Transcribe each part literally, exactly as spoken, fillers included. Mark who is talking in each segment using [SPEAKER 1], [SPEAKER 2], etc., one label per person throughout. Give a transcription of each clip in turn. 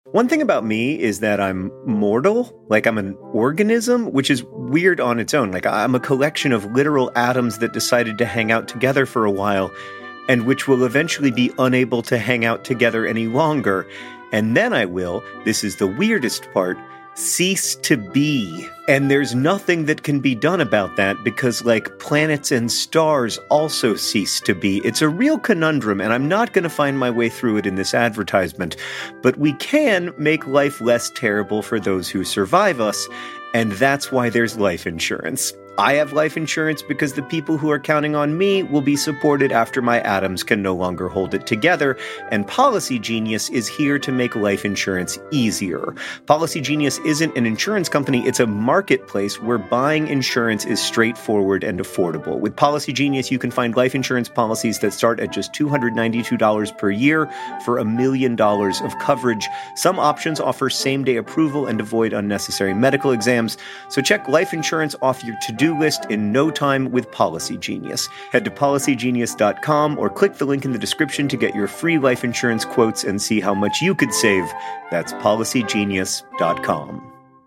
[SPEAKER 1] One thing about me is that I'm mortal, like I'm an organism, which is weird on its own. Like I'm a collection of literal atoms that decided to hang out together for a while, and which will eventually be unable to hang out together any longer. And then I will, this is the weirdest part, cease to be. And there's nothing that can be done about that because, like, planets and stars also cease to be. It's a real conundrum, and I'm not going to find my way through it in this advertisement. But we can make life less terrible for those who survive us, and that's why there's life insurance. I have life insurance because the people who are counting on me will be supported after my atoms can no longer hold it together, and Policy Genius is here to make life insurance easier. Policy Genius isn't an insurance company, it's a marketplace where buying insurance is straightforward and affordable. With Policy Genius, you can find life insurance policies that start at just two hundred ninety-two dollars per year for a million dollars of coverage. Some options offer same-day approval and avoid unnecessary medical exams, so check life insurance off your to-do list in no time with Policy Genius. Head to policy genius dot com or click the link in the description to get your free life insurance quotes and see how much you could save. That's policy genius dot com.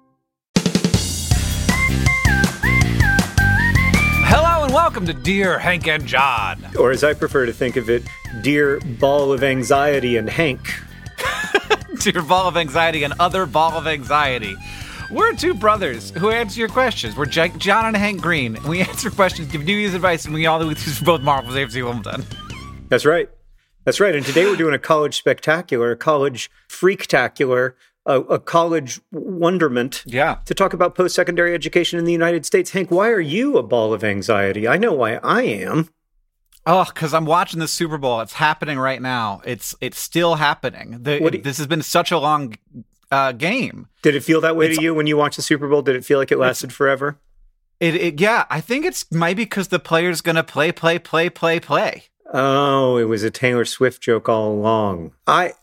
[SPEAKER 2] Hello and welcome to Dear Hank and John.
[SPEAKER 1] Or as I prefer to think of it, Dear Ball of Anxiety and Hank.
[SPEAKER 2] Dear Ball of Anxiety and Other Ball of Anxiety. We're two brothers who answer your questions. We're J- John and Hank Green. We answer questions, give new advice, and we all do this for both Marvel's A F C Wimbledon.
[SPEAKER 1] That's right. That's right. And today we're doing a college spectacular, a college freaktacular, a, a college wonderment.
[SPEAKER 2] Yeah.
[SPEAKER 1] To talk about post-secondary education in the United States. Hank, why are you a ball of anxiety? I know why I am.
[SPEAKER 2] Oh, because I'm watching the Super Bowl. It's happening right now. It's it's still happening. The,
[SPEAKER 1] you,
[SPEAKER 2] this has been such a long uh, game.
[SPEAKER 1] Did it feel that way
[SPEAKER 2] it's,
[SPEAKER 1] to you when you watched the Super Bowl? Did it feel like it lasted forever?
[SPEAKER 2] It, it yeah, I think it's maybe because the player's going to play, play, play, play, play.
[SPEAKER 1] Oh, it was a Taylor Swift joke all along. I...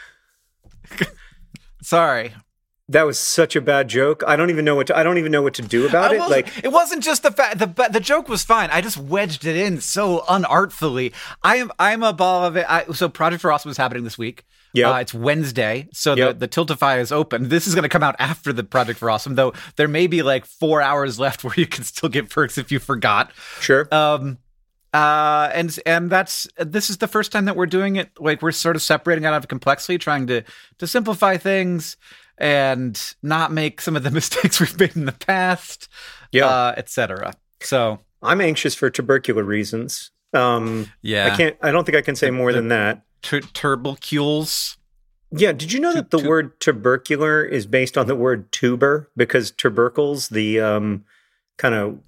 [SPEAKER 2] Sorry.
[SPEAKER 1] That was such a bad joke. I don't even know what to, I don't even know what to do about it. Like
[SPEAKER 2] it wasn't just the fact the the joke was fine. I just wedged it in so unartfully. I am I'm a ball of it. I, so Project Ross was happening this week. Yeah, uh, it's Wednesday, so yep. the the Tiltify is open. This is going to come out after the Project for Awesome, though. There may be like four hours left where you can still get perks if you forgot.
[SPEAKER 1] Sure.
[SPEAKER 2] Um. Uh. And and that's this is the first time that we're doing it. Like we're sort of separating out of complexity, trying to to simplify things and not make some of the mistakes we've made in the past, yeah, uh, et cetera. So
[SPEAKER 1] I'm anxious for tubercular reasons. Um,
[SPEAKER 2] yeah,
[SPEAKER 1] I can't. I don't think I can say more the, than that.
[SPEAKER 2] Tur- turbicules.
[SPEAKER 1] Yeah. Did you know
[SPEAKER 2] tu-
[SPEAKER 1] that the
[SPEAKER 2] tu-
[SPEAKER 1] word tubercular is based on the word tuber because tubercles, the um, kind of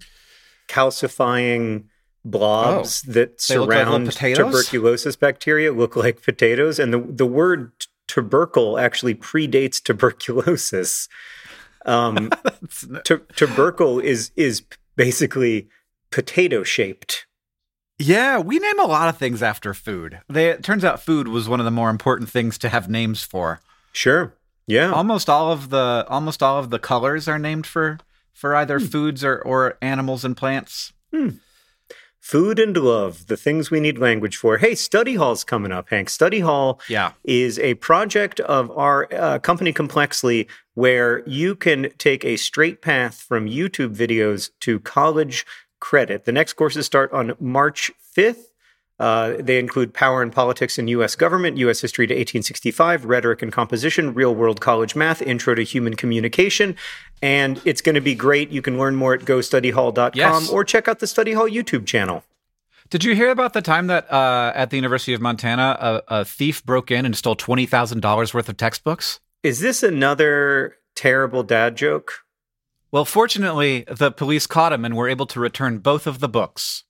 [SPEAKER 1] calcifying blobs
[SPEAKER 2] oh,
[SPEAKER 1] that surround
[SPEAKER 2] like
[SPEAKER 1] tuberculosis bacteria, look like potatoes, and the the word tubercle actually predates tuberculosis. Um, tu- tubercle is is basically potato shaped.
[SPEAKER 2] Yeah, we name a lot of things after food. They, it turns out food was one of the more important things to have names for.
[SPEAKER 1] Sure. Yeah.
[SPEAKER 2] Almost all of the almost all of the colors are named for for either hmm. foods or, or animals and plants.
[SPEAKER 1] Hmm. Food and love, the things we need language for. Hey, Study Hall's coming up, Hank. Study Hall
[SPEAKER 2] yeah.
[SPEAKER 1] is a project of our uh, company Complexly where you can take a straight path from YouTube videos to college credit. The next courses start on March fifth. Uh, they include Power and Politics in U S Government, U S History to eighteen sixty-five, Rhetoric and Composition, Real World College Math, Intro to Human Communication. And it's going to be great. You can learn more at go study hall dot com
[SPEAKER 2] yes.
[SPEAKER 1] or check out the Study Hall YouTube channel.
[SPEAKER 2] Did you hear about the time that uh, at the University of Montana, a, a thief broke in and stole twenty thousand dollars worth of textbooks?
[SPEAKER 1] Is this another terrible dad joke?
[SPEAKER 2] Well, fortunately, the police caught him and were able to return both of the books.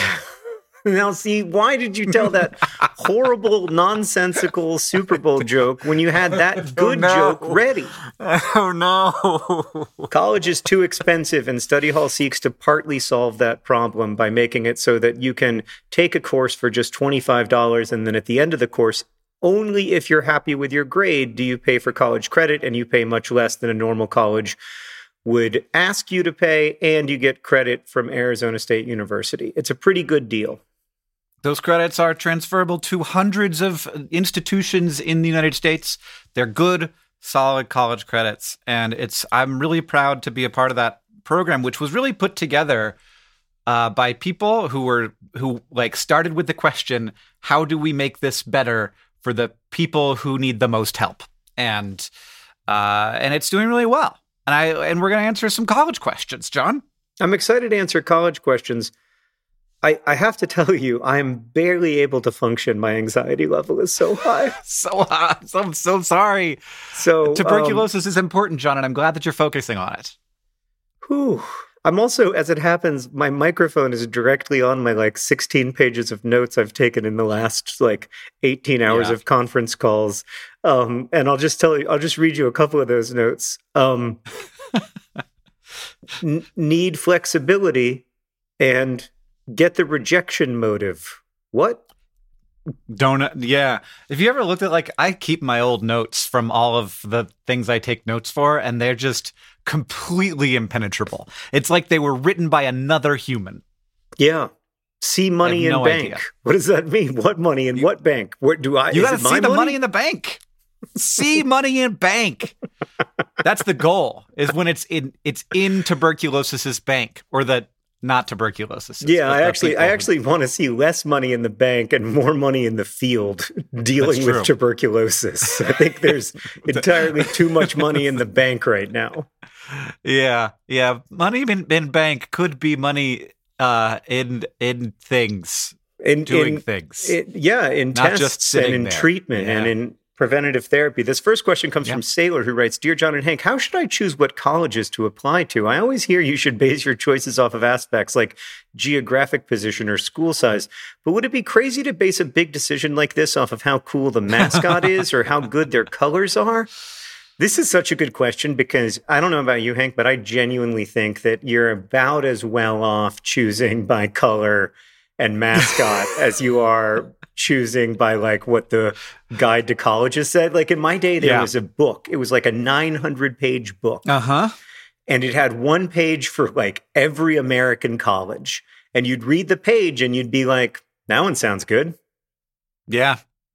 [SPEAKER 1] Now, see, why did you tell that horrible, nonsensical Super Bowl joke when you had that good oh, no. joke ready?
[SPEAKER 2] Oh, no.
[SPEAKER 1] College is too expensive, and Study Hall seeks to partly solve that problem by making it so that you can take a course for just twenty-five dollars, and then at the end of the course, only if you're happy with your grade do you pay for college credit, and you pay much less than a normal college would ask you to pay, and you get credit from Arizona State University. It's a pretty good deal.
[SPEAKER 2] Those credits are transferable to hundreds of institutions in the United States. They're good, solid college credits. And it's I'm really proud to be a part of that program, which was really put together uh, by people who were who like started with the question, how do we make this better for the people who need the most help? And uh, and it's doing really well. And I and we're going to answer some college questions, John.
[SPEAKER 1] I'm excited to answer college questions. I, I have to tell you, I'm barely able to function. My anxiety level is so high.
[SPEAKER 2] so high. So, I'm so sorry.
[SPEAKER 1] So
[SPEAKER 2] Tuberculosis
[SPEAKER 1] um,
[SPEAKER 2] is important, John, and I'm glad that you're focusing on it.
[SPEAKER 1] Whew. I'm also, as it happens, my microphone is directly on my like sixteen pages of notes I've taken in the last like eighteen hours yeah. of conference calls. Um, and I'll just tell you, I'll just read you a couple of those notes. Um, n- need flexibility and get the rejection motive. What?
[SPEAKER 2] Don't, yeah. If you ever looked at, like, I keep my old notes from all of the things I take notes for, and they're just completely impenetrable. It's like they were written by another human.
[SPEAKER 1] Yeah. See money in
[SPEAKER 2] no
[SPEAKER 1] bank.
[SPEAKER 2] Idea.
[SPEAKER 1] What does that mean? What money in you, what bank? Where do I?
[SPEAKER 2] You got to see the
[SPEAKER 1] money?
[SPEAKER 2] money in the bank. See money in bank. That's the goal. Is when it's in it's in tuberculosis's bank, or the not tuberculosis.
[SPEAKER 1] Yeah, I actually I actually want to see less money in the bank and more money in the field dealing with tuberculosis. I think there's entirely too much money in the bank right now.
[SPEAKER 2] Yeah, yeah. Money in, in bank could be money uh, in in things,
[SPEAKER 1] in
[SPEAKER 2] doing
[SPEAKER 1] in,
[SPEAKER 2] things.
[SPEAKER 1] In, yeah, in
[SPEAKER 2] Not
[SPEAKER 1] tests
[SPEAKER 2] just sitting
[SPEAKER 1] and in
[SPEAKER 2] there.
[SPEAKER 1] treatment
[SPEAKER 2] Yeah.
[SPEAKER 1] and in preventative therapy. This first question comes
[SPEAKER 2] Yeah.
[SPEAKER 1] from Sailor, who writes, Dear John and Hank, how should I choose what colleges to apply to? I always hear you should base your choices off of aspects like geographic position or school size. But would it be crazy to base a big decision like this off of how cool the mascot is or how good their colors are? This is such a good question because I don't know about you, Hank, but I genuinely think that you're about as well off choosing by color and mascot as you are choosing by like what the guide to colleges said. Like in my day, there
[SPEAKER 2] Yeah.
[SPEAKER 1] was a book. It was like a nine hundred page book.
[SPEAKER 2] Uh-huh.
[SPEAKER 1] And it had one page for like every American college. And you'd read the page and you'd be like, that one sounds good.
[SPEAKER 2] Yeah.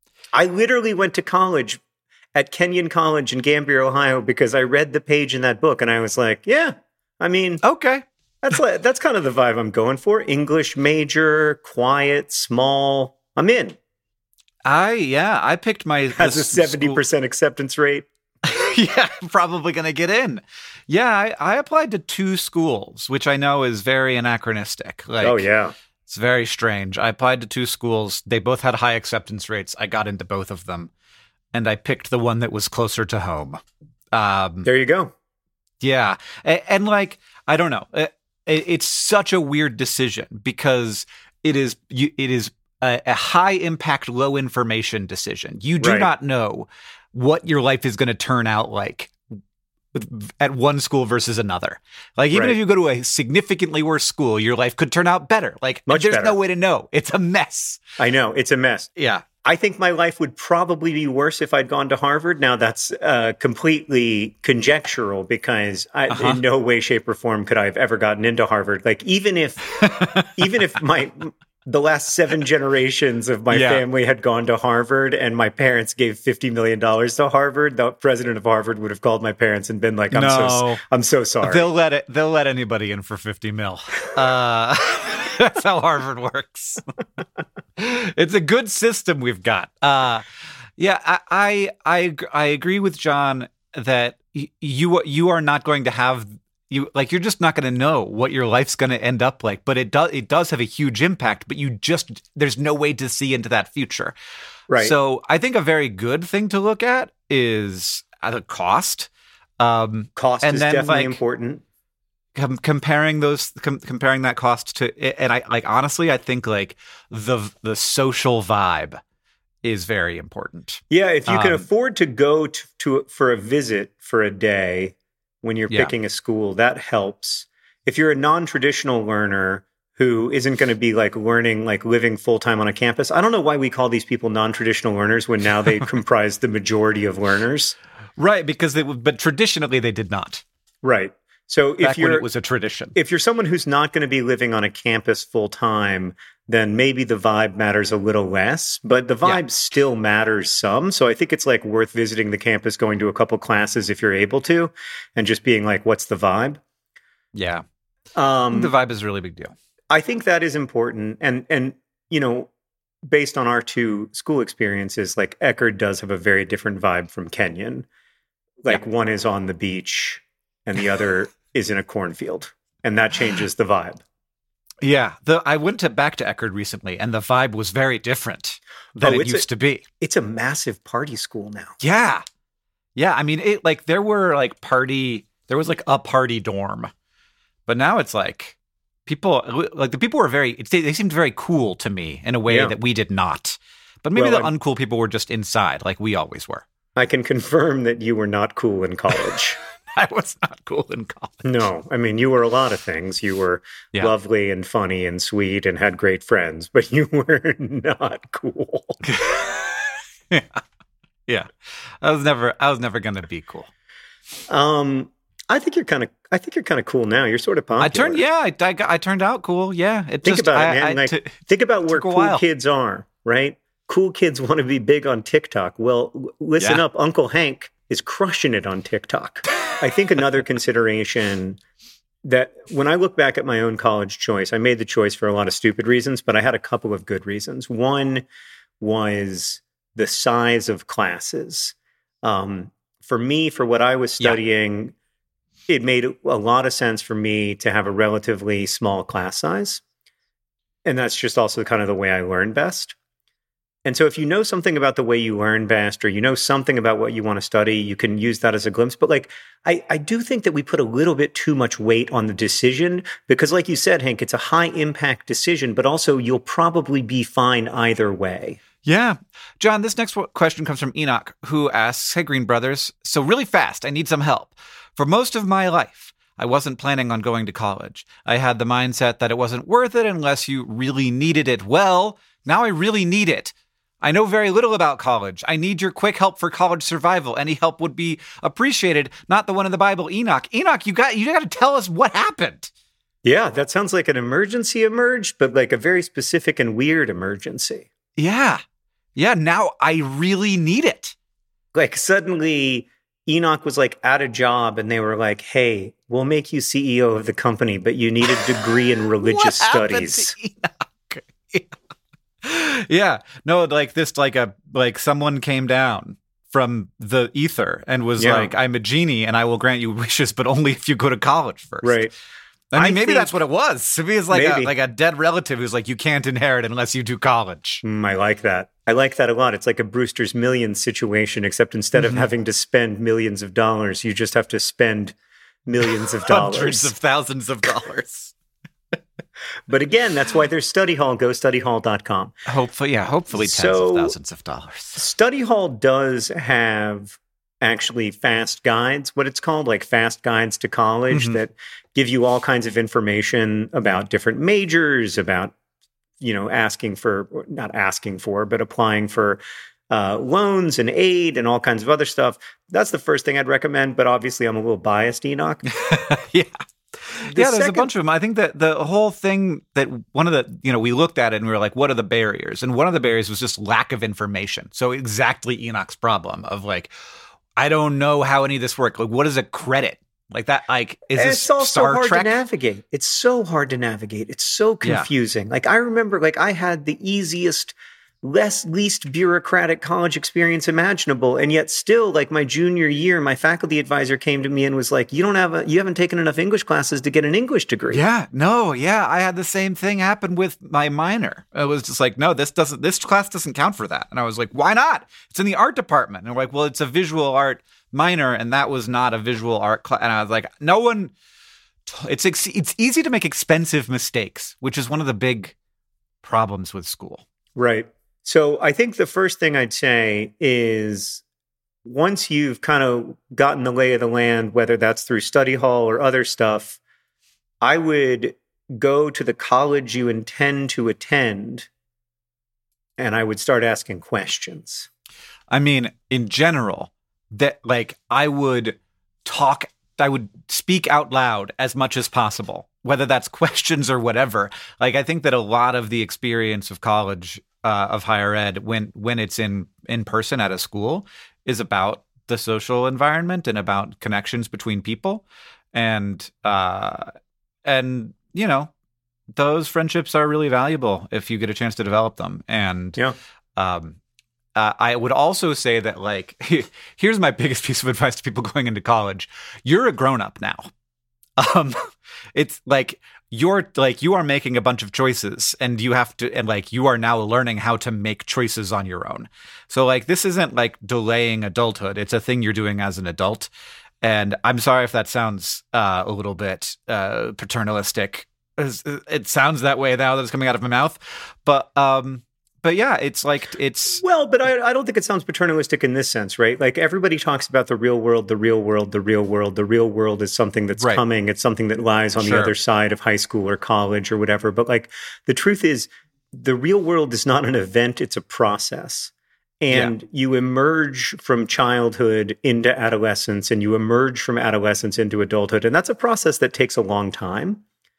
[SPEAKER 1] I literally went to college at Kenyon College in Gambier, Ohio, because I read the page in that book and I was like, yeah, I mean,
[SPEAKER 2] Okay.
[SPEAKER 1] that's like, that's kind of the vibe I'm going for. English major, quiet, small. I'm in.
[SPEAKER 2] I, yeah, I picked my...
[SPEAKER 1] Has a seventy percent school. Acceptance rate.
[SPEAKER 2] Yeah, I'm probably going to get in. Yeah, I, I applied to two schools, which I know is very anachronistic. Like,
[SPEAKER 1] oh, yeah.
[SPEAKER 2] It's very strange. I applied to two schools. They both had high acceptance rates. I got into both of them. And I picked the one that was closer to home. Um,
[SPEAKER 1] there you go.
[SPEAKER 2] Yeah. And, and like, I don't know. It, it, it's such a weird decision because it is you, it is a, a high impact, low information decision. You do
[SPEAKER 1] Right.
[SPEAKER 2] not know what your life is going to turn out like at one school versus another. Like, even
[SPEAKER 1] Right.
[SPEAKER 2] if you go to a significantly worse school, your life could turn out better. Like,
[SPEAKER 1] Much
[SPEAKER 2] there's
[SPEAKER 1] better.
[SPEAKER 2] no way to know. It's a mess.
[SPEAKER 1] I know. It's a mess.
[SPEAKER 2] Yeah.
[SPEAKER 1] I think my life would probably be worse if I'd gone to Harvard. Now, that's uh, completely conjectural because I,
[SPEAKER 2] Uh-huh.
[SPEAKER 1] in no way, shape, or form could I have ever gotten into Harvard. Like, even if, even if my the last seven generations of my
[SPEAKER 2] Yeah.
[SPEAKER 1] family had gone to Harvard and my parents gave fifty million dollars to Harvard, the president of Harvard would have called my parents and been like, I'm,
[SPEAKER 2] No.
[SPEAKER 1] so, I'm so sorry.
[SPEAKER 2] They'll let it. They'll let anybody in for fifty mil. Uh, that's how Harvard works. It's a good system we've got. Uh, yeah, I, I I I agree with John that y- you you are not going to have you like you're just not going to know what your life's going to end up like. But it does it does have a huge impact. But you just there's no way to see into that future.
[SPEAKER 1] Right.
[SPEAKER 2] So I think a very good thing to look at is the cost. Um,
[SPEAKER 1] Cost
[SPEAKER 2] and
[SPEAKER 1] is
[SPEAKER 2] then,
[SPEAKER 1] definitely
[SPEAKER 2] like,
[SPEAKER 1] important.
[SPEAKER 2] Com- comparing those, com- comparing that cost to, and I like honestly, I think like the the social vibe is very important.
[SPEAKER 1] Yeah, if you can
[SPEAKER 2] Um,
[SPEAKER 1] afford to go to, to for a visit for a day when you're
[SPEAKER 2] Yeah.
[SPEAKER 1] picking a school, that helps. If you're a non-traditional learner who isn't going to be like learning, like living full time on a campus, I don't know why we call these people non-traditional learners when now they comprise the majority of learners.
[SPEAKER 2] Right, because they, but traditionally they did not.
[SPEAKER 1] Right. So if
[SPEAKER 2] Back
[SPEAKER 1] you're,
[SPEAKER 2] when it was a tradition.
[SPEAKER 1] If you're someone who's not going to be living on a campus full time, then maybe the vibe matters a little less, but the vibe yeah. still matters some. So I think it's like worth visiting the campus, going to a couple classes if you're able to, and just being like, what's the vibe?
[SPEAKER 2] Yeah.
[SPEAKER 1] Um,
[SPEAKER 2] the vibe is a really big deal.
[SPEAKER 1] I think that is important. And, and, you know, based on our two school experiences, like Eckerd does have a very different vibe from Kenyon. Like yeah. one is on the beach and the other is in a cornfield, and that changes the vibe.
[SPEAKER 2] Yeah, the I went to back to Eckerd recently, and the vibe was very different than oh, it used
[SPEAKER 1] a,
[SPEAKER 2] to be.
[SPEAKER 1] It's a massive party school now.
[SPEAKER 2] Yeah, yeah. I mean, it like there were like party, there was like a party dorm, but now it's like people like the people were very. They, they seemed very cool to me in a way yeah. that we did not. But maybe well, the I'm, uncool people were just inside, like we always were.
[SPEAKER 1] I can confirm that you were not cool in college.
[SPEAKER 2] I was not cool in college.
[SPEAKER 1] No, I mean, you were a lot of things. You were yeah. lovely and funny and sweet and had great friends, but you were not cool.
[SPEAKER 2] yeah, yeah. I was never. I was never going to be cool.
[SPEAKER 1] Um, I think you're kind of. I think you're kind of cool now. You're sort of popular.
[SPEAKER 2] I turned. Yeah, I, I, I turned out cool. Yeah. It
[SPEAKER 1] think
[SPEAKER 2] just,
[SPEAKER 1] about
[SPEAKER 2] I,
[SPEAKER 1] it, man.
[SPEAKER 2] I,
[SPEAKER 1] like,
[SPEAKER 2] t-
[SPEAKER 1] think about where cool while. kids are. Right. Cool kids want to be big on TikTok. Well, listen yeah. up, Uncle Hank is crushing it on TikTok. I think another consideration that when I look back at my own college choice, I made the choice for a lot of stupid reasons, but I had a couple of good reasons. One was the size of classes. Um, for me, for what I was studying, yeah. it made a lot of sense for me to have a relatively small class size. And that's just also kind of the way I learn best. And so if you know something about the way you learn best, or you know something about what you want to study, you can use that as a glimpse. But like, I, I do think that we put a little bit too much weight on the decision because like you said, Hank, it's a high impact decision, but also you'll probably be fine either way.
[SPEAKER 2] Yeah. John, this next question comes from Enoch, who asks, hey, Green Brothers, so really fast, I need some help. For most of my life, I wasn't planning on going to college. I had the mindset that it wasn't worth it unless you really needed it. Well, now I really need it. I know very little about college. I need your quick help for college survival. Any help would be appreciated. Not the one in the Bible, Enoch. Enoch, you got you got to tell us what happened.
[SPEAKER 1] Yeah, that sounds like an emergency emerged, but like a very specific and weird emergency.
[SPEAKER 2] Yeah. Yeah, now I really need it.
[SPEAKER 1] Like suddenly Enoch was like at a job and they were like, hey, we'll make you C E O of the company, but you need a degree in religious
[SPEAKER 2] what
[SPEAKER 1] studies.
[SPEAKER 2] To Enoch? Yeah. Yeah, no, like this, like a like someone came down from the ether and was yeah. like, "I'm a genie and I will grant you wishes, but only if you go to college first."
[SPEAKER 1] Right.
[SPEAKER 2] I mean,
[SPEAKER 1] I
[SPEAKER 2] maybe
[SPEAKER 1] think,
[SPEAKER 2] that's what it was. Maybe it's like
[SPEAKER 1] maybe.
[SPEAKER 2] a, like a dead relative who's like, "You can't inherit unless you do college."
[SPEAKER 1] Mm, I like that. I like that a lot. It's like a Brewster's Millions situation, except instead mm-hmm. of having to spend millions of dollars, you just have to spend millions of dollars,
[SPEAKER 2] hundreds of thousands of dollars.
[SPEAKER 1] But again, that's why there's Study Hall. Go study hall dot com.
[SPEAKER 2] Hopefully, yeah, hopefully tens
[SPEAKER 1] so,
[SPEAKER 2] of thousands of dollars.
[SPEAKER 1] Study Hall does have actually fast guides, what it's called, like fast guides to college mm-hmm. that give you all kinds of information about different majors, about, you know, asking for, not asking for, but applying for uh, loans and aid and all kinds of other stuff. That's the first thing I'd recommend, but obviously I'm a little biased, Enoch.
[SPEAKER 2] Yeah.
[SPEAKER 1] The
[SPEAKER 2] yeah, there's
[SPEAKER 1] second,
[SPEAKER 2] a bunch of them. I think that the whole thing that one of the, you know, we looked at it and we were like, what are the barriers? And one of the barriers was just lack of information. So exactly Enoch's problem of like, I don't know how any of this works. Like, what is a credit? Like that, like, is this
[SPEAKER 1] it's also
[SPEAKER 2] Star
[SPEAKER 1] hard
[SPEAKER 2] Trek?
[SPEAKER 1] to navigate. It's so hard to navigate. It's so confusing. Yeah. Like I remember, like I had the easiest, less least bureaucratic college experience imaginable, and yet still, like my junior year, my faculty advisor came to me and was like, "You don't have a, you haven't taken enough English classes to get an English degree."
[SPEAKER 2] Yeah, no, yeah, I had the same thing happen with my minor. It was just like, no, this doesn't, this class doesn't count for that, and I was like, why not? It's in the art department, and they're like, well, it's a visual art minor, and that was not a visual art class, and I was like, no one. It's it's easy to make expensive mistakes, which is one of the big problems with school.
[SPEAKER 1] Right. So I think the first thing I'd say is once you've kind of gotten the lay of the land, whether that's through study hall or other stuff, I would go to the college you intend to attend and I would start asking questions.
[SPEAKER 2] I mean, in general, that like I would talk I would speak out loud as much as possible, whether that's questions or whatever. Like, I think that a lot of the experience of college, uh, of higher ed, when when it's in in person at a school, is about the social environment and about connections between people, and uh, and you know, those friendships are really valuable if you get a chance to develop them. And
[SPEAKER 1] yeah.
[SPEAKER 2] Um, Uh, I would also say that, like, here's my biggest piece of advice to people going into college. You're a grown-up now. Um, it's like you're like you are making a bunch of choices, and you have to, and like you are now learning how to make choices on your own. So like this isn't like delaying adulthood. It's a thing you're doing as an adult. And I'm sorry if that sounds uh, a little bit uh, paternalistic. It sounds that way now that it's coming out of my mouth, but um. But yeah, it's like it's
[SPEAKER 1] well, but I, I don't think it sounds paternalistic in this sense, right? Like everybody talks about the real world, the real world, the real world. The real world is something that's right. coming. It's something that lies on sure. the other side of high school or college or whatever. But like the truth is, the real world is not an event; it's a process. And yeah. you emerge from childhood into adolescence, and you emerge from adolescence into adulthood, and that's a process that takes a long time.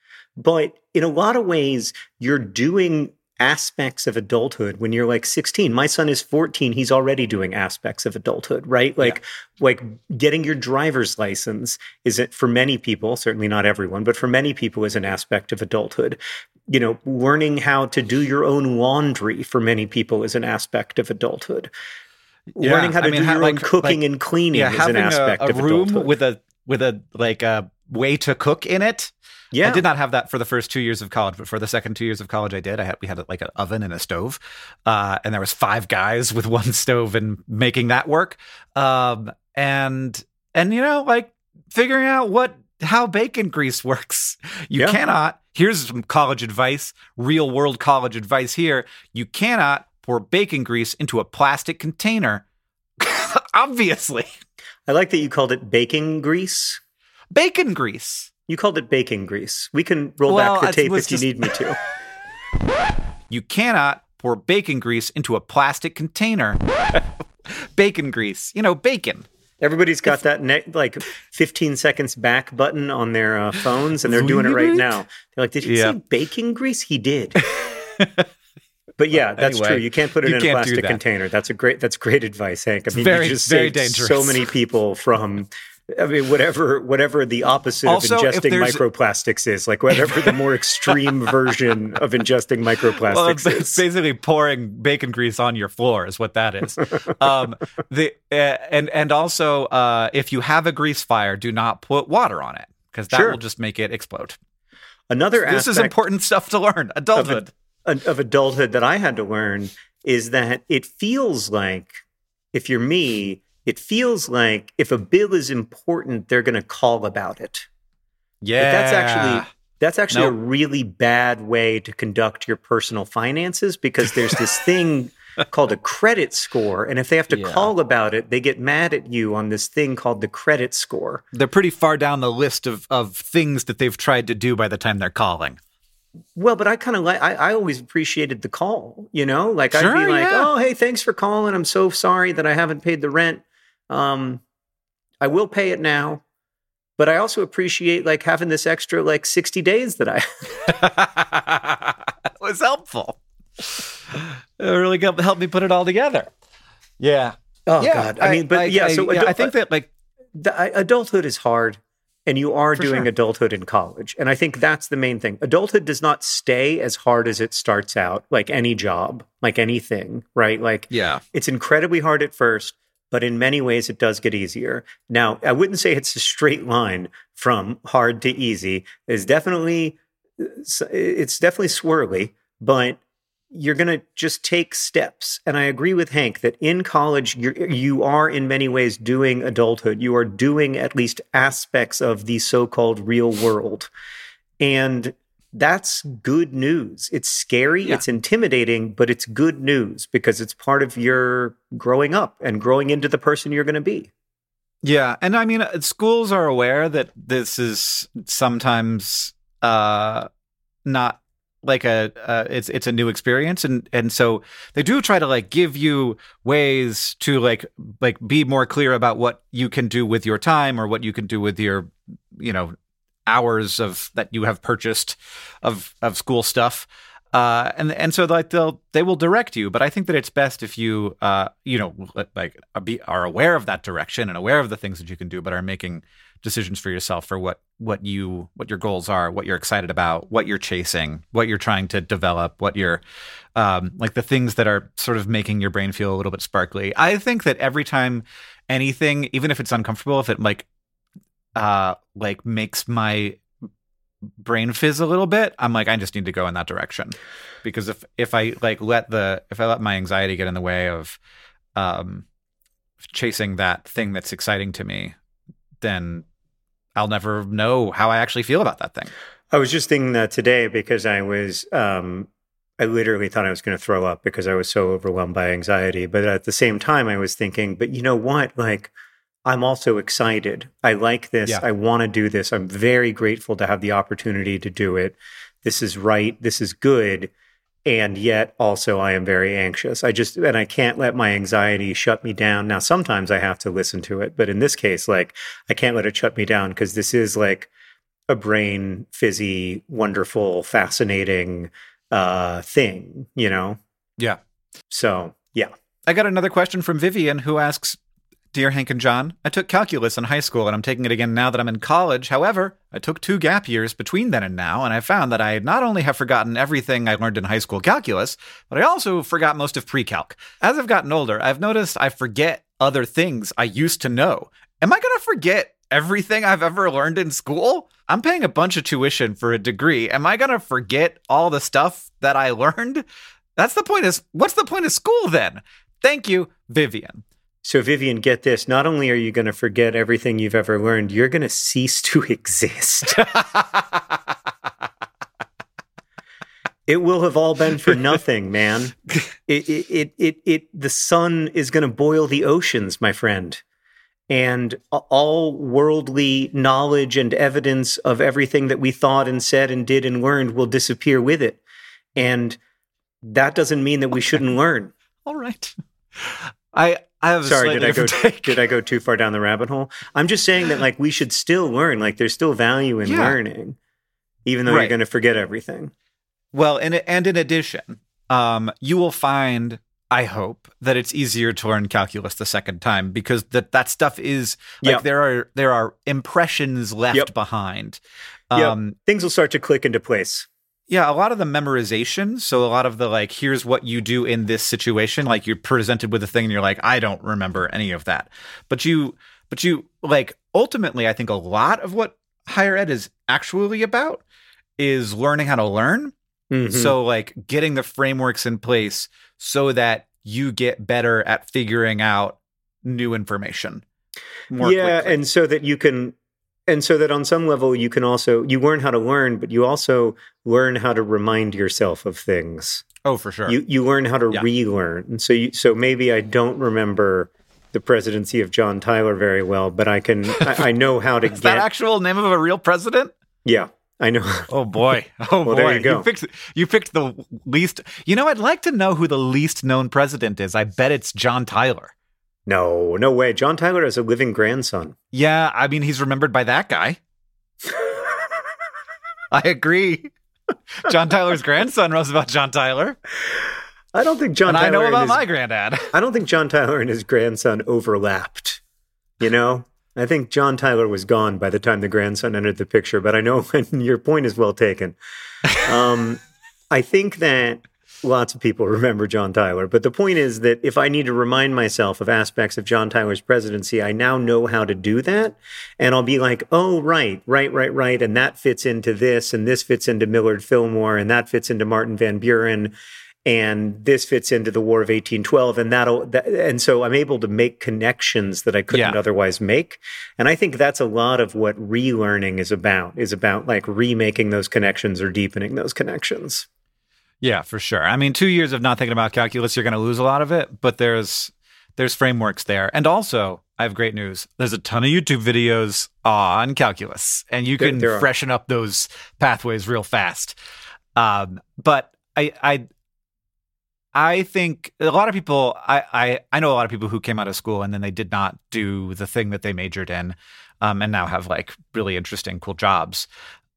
[SPEAKER 1] But in a lot of ways, you're doing aspects of adulthood when you're like sixteen. My son is fourteen. He's already doing aspects of adulthood, right? Like, yeah. like getting your driver's license is it for many people, certainly not everyone, but for many people is an aspect of adulthood. You know, learning how to do your own laundry for many people is an aspect of adulthood. Yeah. Learning how to I mean, do your like, own cooking like, and cleaning
[SPEAKER 2] yeah,
[SPEAKER 1] is an aspect
[SPEAKER 2] a, a
[SPEAKER 1] of adulthood.
[SPEAKER 2] Room with a with a like a way to cook in it. Yeah. I did not have that for the first two years of college, but for the second two years of college, I did. I had we had like an oven and a stove, uh, and there was five guys with one stove and making that work. Um, and and you know, like figuring out what how bacon grease works. You yeah. cannot. Here's some college advice, real world college advice here. You cannot pour bacon grease into a plastic container. Obviously,
[SPEAKER 1] I like that you called it baking grease.
[SPEAKER 2] Bacon grease.
[SPEAKER 1] You called it bacon grease. We can roll well, back the tape if just... you need me to.
[SPEAKER 2] You cannot pour bacon grease into a plastic container. Bacon grease. You know, bacon.
[SPEAKER 1] Everybody's got it's... that ne- like fifteen seconds back button on their uh, phones, and they're doing it right now. They're like, did he yeah. say bacon grease? He did. But yeah, that's anyway, true. You can't put it in a plastic that. container. That's a great. That's great advice, Hank. I mean,
[SPEAKER 2] very,
[SPEAKER 1] you just
[SPEAKER 2] very
[SPEAKER 1] saved
[SPEAKER 2] dangerous.
[SPEAKER 1] So many people from. I mean, whatever whatever the opposite also, of ingesting microplastics is, like whatever the more extreme version of ingesting microplastics well, it's, is.
[SPEAKER 2] It's basically pouring bacon grease on your floor is what that is. um, the uh, and and also, uh, if you have a grease fire, do not put water on it because that sure. will just make it explode.
[SPEAKER 1] Another so
[SPEAKER 2] This is important stuff to learn. Adulthood.
[SPEAKER 1] Of, a, of adulthood that I had to learn is that it feels like, if you're me, it feels like if a bill is important, they're going to call about it.
[SPEAKER 2] Yeah.
[SPEAKER 1] But that's actually that's actually
[SPEAKER 2] nope.
[SPEAKER 1] a really bad way to conduct your personal finances because there's this thing called a credit score. And if they have to yeah. call about it, they get mad at you on this thing called the credit score.
[SPEAKER 2] They're pretty far down the list of, of things that they've tried to do by the time they're calling.
[SPEAKER 1] Well, but I kind of like, I, I always appreciated the call, you know? Like
[SPEAKER 2] sure,
[SPEAKER 1] I'd be like,
[SPEAKER 2] yeah.
[SPEAKER 1] oh, hey, thanks for calling. I'm so sorry that I haven't paid the rent. Um, I will pay it now, but I also appreciate like having this extra like sixty days that I.
[SPEAKER 2] It was helpful. It really helped me put it all together. Yeah.
[SPEAKER 1] Oh
[SPEAKER 2] yeah,
[SPEAKER 1] God. I, I mean, but
[SPEAKER 2] I,
[SPEAKER 1] yeah.
[SPEAKER 2] I,
[SPEAKER 1] So
[SPEAKER 2] yeah,
[SPEAKER 1] adult,
[SPEAKER 2] I think that like
[SPEAKER 1] the, adulthood is hard, and you are
[SPEAKER 2] For
[SPEAKER 1] doing
[SPEAKER 2] sure.
[SPEAKER 1] adulthood in college, and I think that's the main thing. Adulthood does not stay as hard as it starts out, like any job, like anything, right? Like,
[SPEAKER 2] yeah,
[SPEAKER 1] it's incredibly hard at first. But in many ways, it does get easier. Now, I wouldn't say it's a straight line from hard to easy. It's definitely, it's definitely swirly, but you're going to just take steps. And I agree with Hank that in college, you're, you are in many ways doing adulthood. You are doing at least aspects of the so-called real world. And that's good news. It's scary, yeah. it's intimidating, but it's good news because it's part of your growing up and growing into the person you're going to be.
[SPEAKER 2] Yeah. And I mean, schools are aware that this is sometimes uh, not like a uh, it's it's a new experience, and and so they do try to like give you ways to like like be more clear about what you can do with your time or what you can do with your, you know, hours of that you have purchased of of school stuff. Uh, and and so like they'll they will direct you, but I think that it's best if you uh you know like be are aware of that direction and aware of the things that you can do, but are making decisions for yourself for what what you what your goals are, what you're excited about, what you're chasing, what you're trying to develop, what you're um like the things that are sort of making your brain feel a little bit sparkly. I think that every time anything, even if it's uncomfortable, if it like uh like makes my brain fizz a little bit, I'm like, I just need to go in that direction, because if if I like let the if I let my anxiety get in the way of um chasing that thing that's exciting to me, then I'll never know how I actually feel about that thing.
[SPEAKER 1] I was just thinking that today because I was um I literally thought I was going to throw up because I was so overwhelmed by anxiety, but at the same time I was thinking, but you know what, like I'm also excited. I like this. Yeah. I want to do this. I'm very grateful to have the opportunity to do it. This is right. This is good. And yet also I am very anxious. I just, and I can't let my anxiety shut me down. Now, sometimes I have to listen to it, but in this case, like I can't let it shut me down because this is like a brain fizzy, wonderful, fascinating uh, thing, you know?
[SPEAKER 2] Yeah.
[SPEAKER 1] So, yeah.
[SPEAKER 2] I got another question from Vivian who asks, Dear Hank and John, I took calculus in high school and I'm taking it again now that I'm in college. However, I took two gap years between then and now, and I found that I not only have forgotten everything I learned in high school calculus, but I also forgot most of pre-calc. As I've gotten older, I've noticed I forget other things I used to know. Am I going to forget everything I've ever learned in school? I'm paying a bunch of tuition for a degree. Am I going to forget all the stuff that I learned? That's the point. Is what's the point of school then? Thank you, Vivian.
[SPEAKER 1] So, Vivian, get this. Not only are you going to forget everything you've ever learned, you're going to cease to exist. It will have all been for nothing, man. It, it, it, it, it, the sun is going to boil the oceans, my friend. And all worldly knowledge and evidence of everything that we thought and said and did and learned will disappear with it. And that doesn't mean that we shouldn't learn.
[SPEAKER 2] All right. I... I have a
[SPEAKER 1] Sorry, did I go
[SPEAKER 2] take.
[SPEAKER 1] did I go too far down the rabbit hole? I'm just saying that like we should still learn. Like there's still value in yeah. learning, even though right. you're going to forget everything.
[SPEAKER 2] Well, and and in addition, um, you will find, I hope, that it's easier to learn calculus the second time because that that stuff is like yep. there are there are impressions left yep. behind.
[SPEAKER 1] Um, yep. Things will start to click into place.
[SPEAKER 2] Yeah, a lot of the memorization. So a lot of the like, here's what you do in this situation. Like you're presented with a thing and you're like, I don't remember any of that. But you, but you like, ultimately, I think a lot of what higher ed is actually about is learning how to learn. Mm-hmm. So like getting the frameworks in place so that you get better at figuring out new information more
[SPEAKER 1] yeah,
[SPEAKER 2] quickly.
[SPEAKER 1] And so that you can... And so that on some level, you can also, you learn how to learn, but you also learn how to remind yourself of things.
[SPEAKER 2] Oh, for sure.
[SPEAKER 1] You you learn how to yeah. relearn. And so you, so maybe I don't remember the presidency of John Tyler very well, but I can, I, I know how to
[SPEAKER 2] Is
[SPEAKER 1] get.
[SPEAKER 2] that actual name of a real president?
[SPEAKER 1] Yeah, I know.
[SPEAKER 2] Oh boy. Oh
[SPEAKER 1] well,
[SPEAKER 2] boy.
[SPEAKER 1] There you go.
[SPEAKER 2] You picked, you picked the least, you know, I'd like to know who the least known president is. I bet it's John Tyler.
[SPEAKER 1] No, no way. John Tyler has a living grandson.
[SPEAKER 2] Yeah, I mean, he's remembered by that guy. I agree. John Tyler's grandson knows about John Tyler.
[SPEAKER 1] I don't think John
[SPEAKER 2] and
[SPEAKER 1] Tyler...
[SPEAKER 2] I know about
[SPEAKER 1] his,
[SPEAKER 2] my granddad.
[SPEAKER 1] I don't think John Tyler and his grandson overlapped, you know? I think John Tyler was gone by the time the grandson entered the picture, but I know your point is well taken. Um, I think that... Lots of people remember John Tyler, but the point is that if I need to remind myself of aspects of John Tyler's presidency, I now know how to do that. And I'll be like, oh, right, right, right, right. And that fits into this, and this fits into Millard Fillmore, and that fits into Martin Van Buren, and this fits into the War of eighteen twelve. And that'll, that, and so I'm able to make connections that I couldn't yeah. otherwise make. And I think that's a lot of what relearning is about, is about like remaking those connections or deepening those connections.
[SPEAKER 2] Yeah, for sure. I mean, two years of not thinking about calculus, you're going to lose a lot of it, but there's there's frameworks there. And also, I have great news. There's a ton of YouTube videos on calculus, and you can there, there freshen up those pathways real fast. Um, but I, I, I think a lot of people, I, I, I know a lot of people who came out of school and then they did not do the thing that they majored in, um, and now have like really interesting, cool jobs.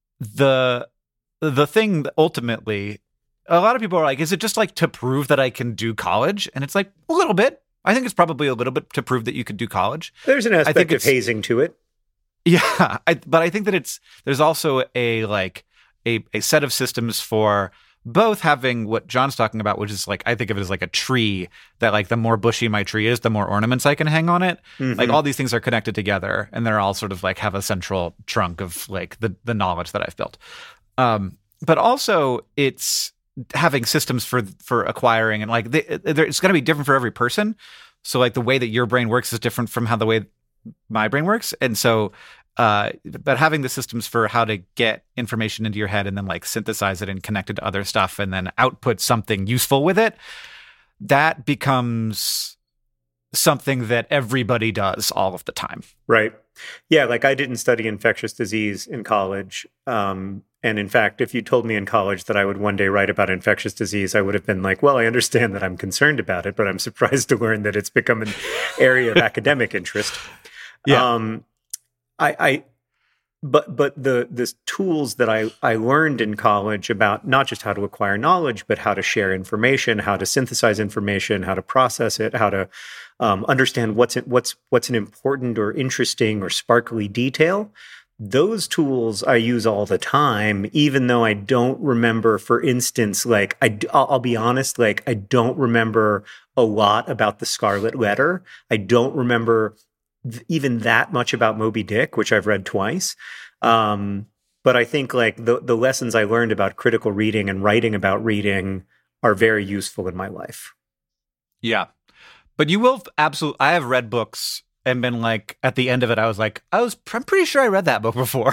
[SPEAKER 2] The, the thing that ultimately, a lot of people are like, is it just like to prove that I can do college? And it's like a little bit. I think it's probably a little bit to prove that you could do college.
[SPEAKER 1] There's an aspect of hazing to it.
[SPEAKER 2] Yeah, I, but I think that it's there's also a like a a set of systems for both having what John's talking about, which is like, I think of it as like a tree that like the more bushy my tree is, the more ornaments I can hang on it. Mm-hmm. Like all these things are connected together and they're all sort of like have a central trunk of like the, the knowledge that I've built. Um, but also it's having systems for, for acquiring and like, they, it's going to be different for every person. So like the way that your brain works is different from how the way my brain works. And so Uh, but having the systems for how to get information into your head and then like synthesize it and connect it to other stuff and then output something useful with it, that becomes something that everybody does all of the time.
[SPEAKER 1] Right. Yeah. Like I didn't study infectious disease in college. Um, and in fact, if you told me in college that I would one day write about infectious disease, I would have been like, well, I understand that I'm concerned about it, but I'm surprised to learn that it's become an area of academic interest.
[SPEAKER 2] Yeah.
[SPEAKER 1] Um, I, I, but but the the tools that I, I learned in college about not just how to acquire knowledge, but how to share information, how to synthesize information, how to process it, how to um, understand what's what's what's an important or interesting or sparkly detail. Those tools I use all the time, even though I don't remember, for instance, like I, I'll, I'll be honest, like I don't remember a lot about the Scarlet Letter. I don't remember even that much about Moby Dick, which I've read twice. Um, but I think like the, the lessons I learned about critical reading and writing about reading are very useful in my life.
[SPEAKER 2] Yeah. But you will absolutely, I have read books and been like, at the end of it, I was like, I was, I'm pretty sure I read that book before.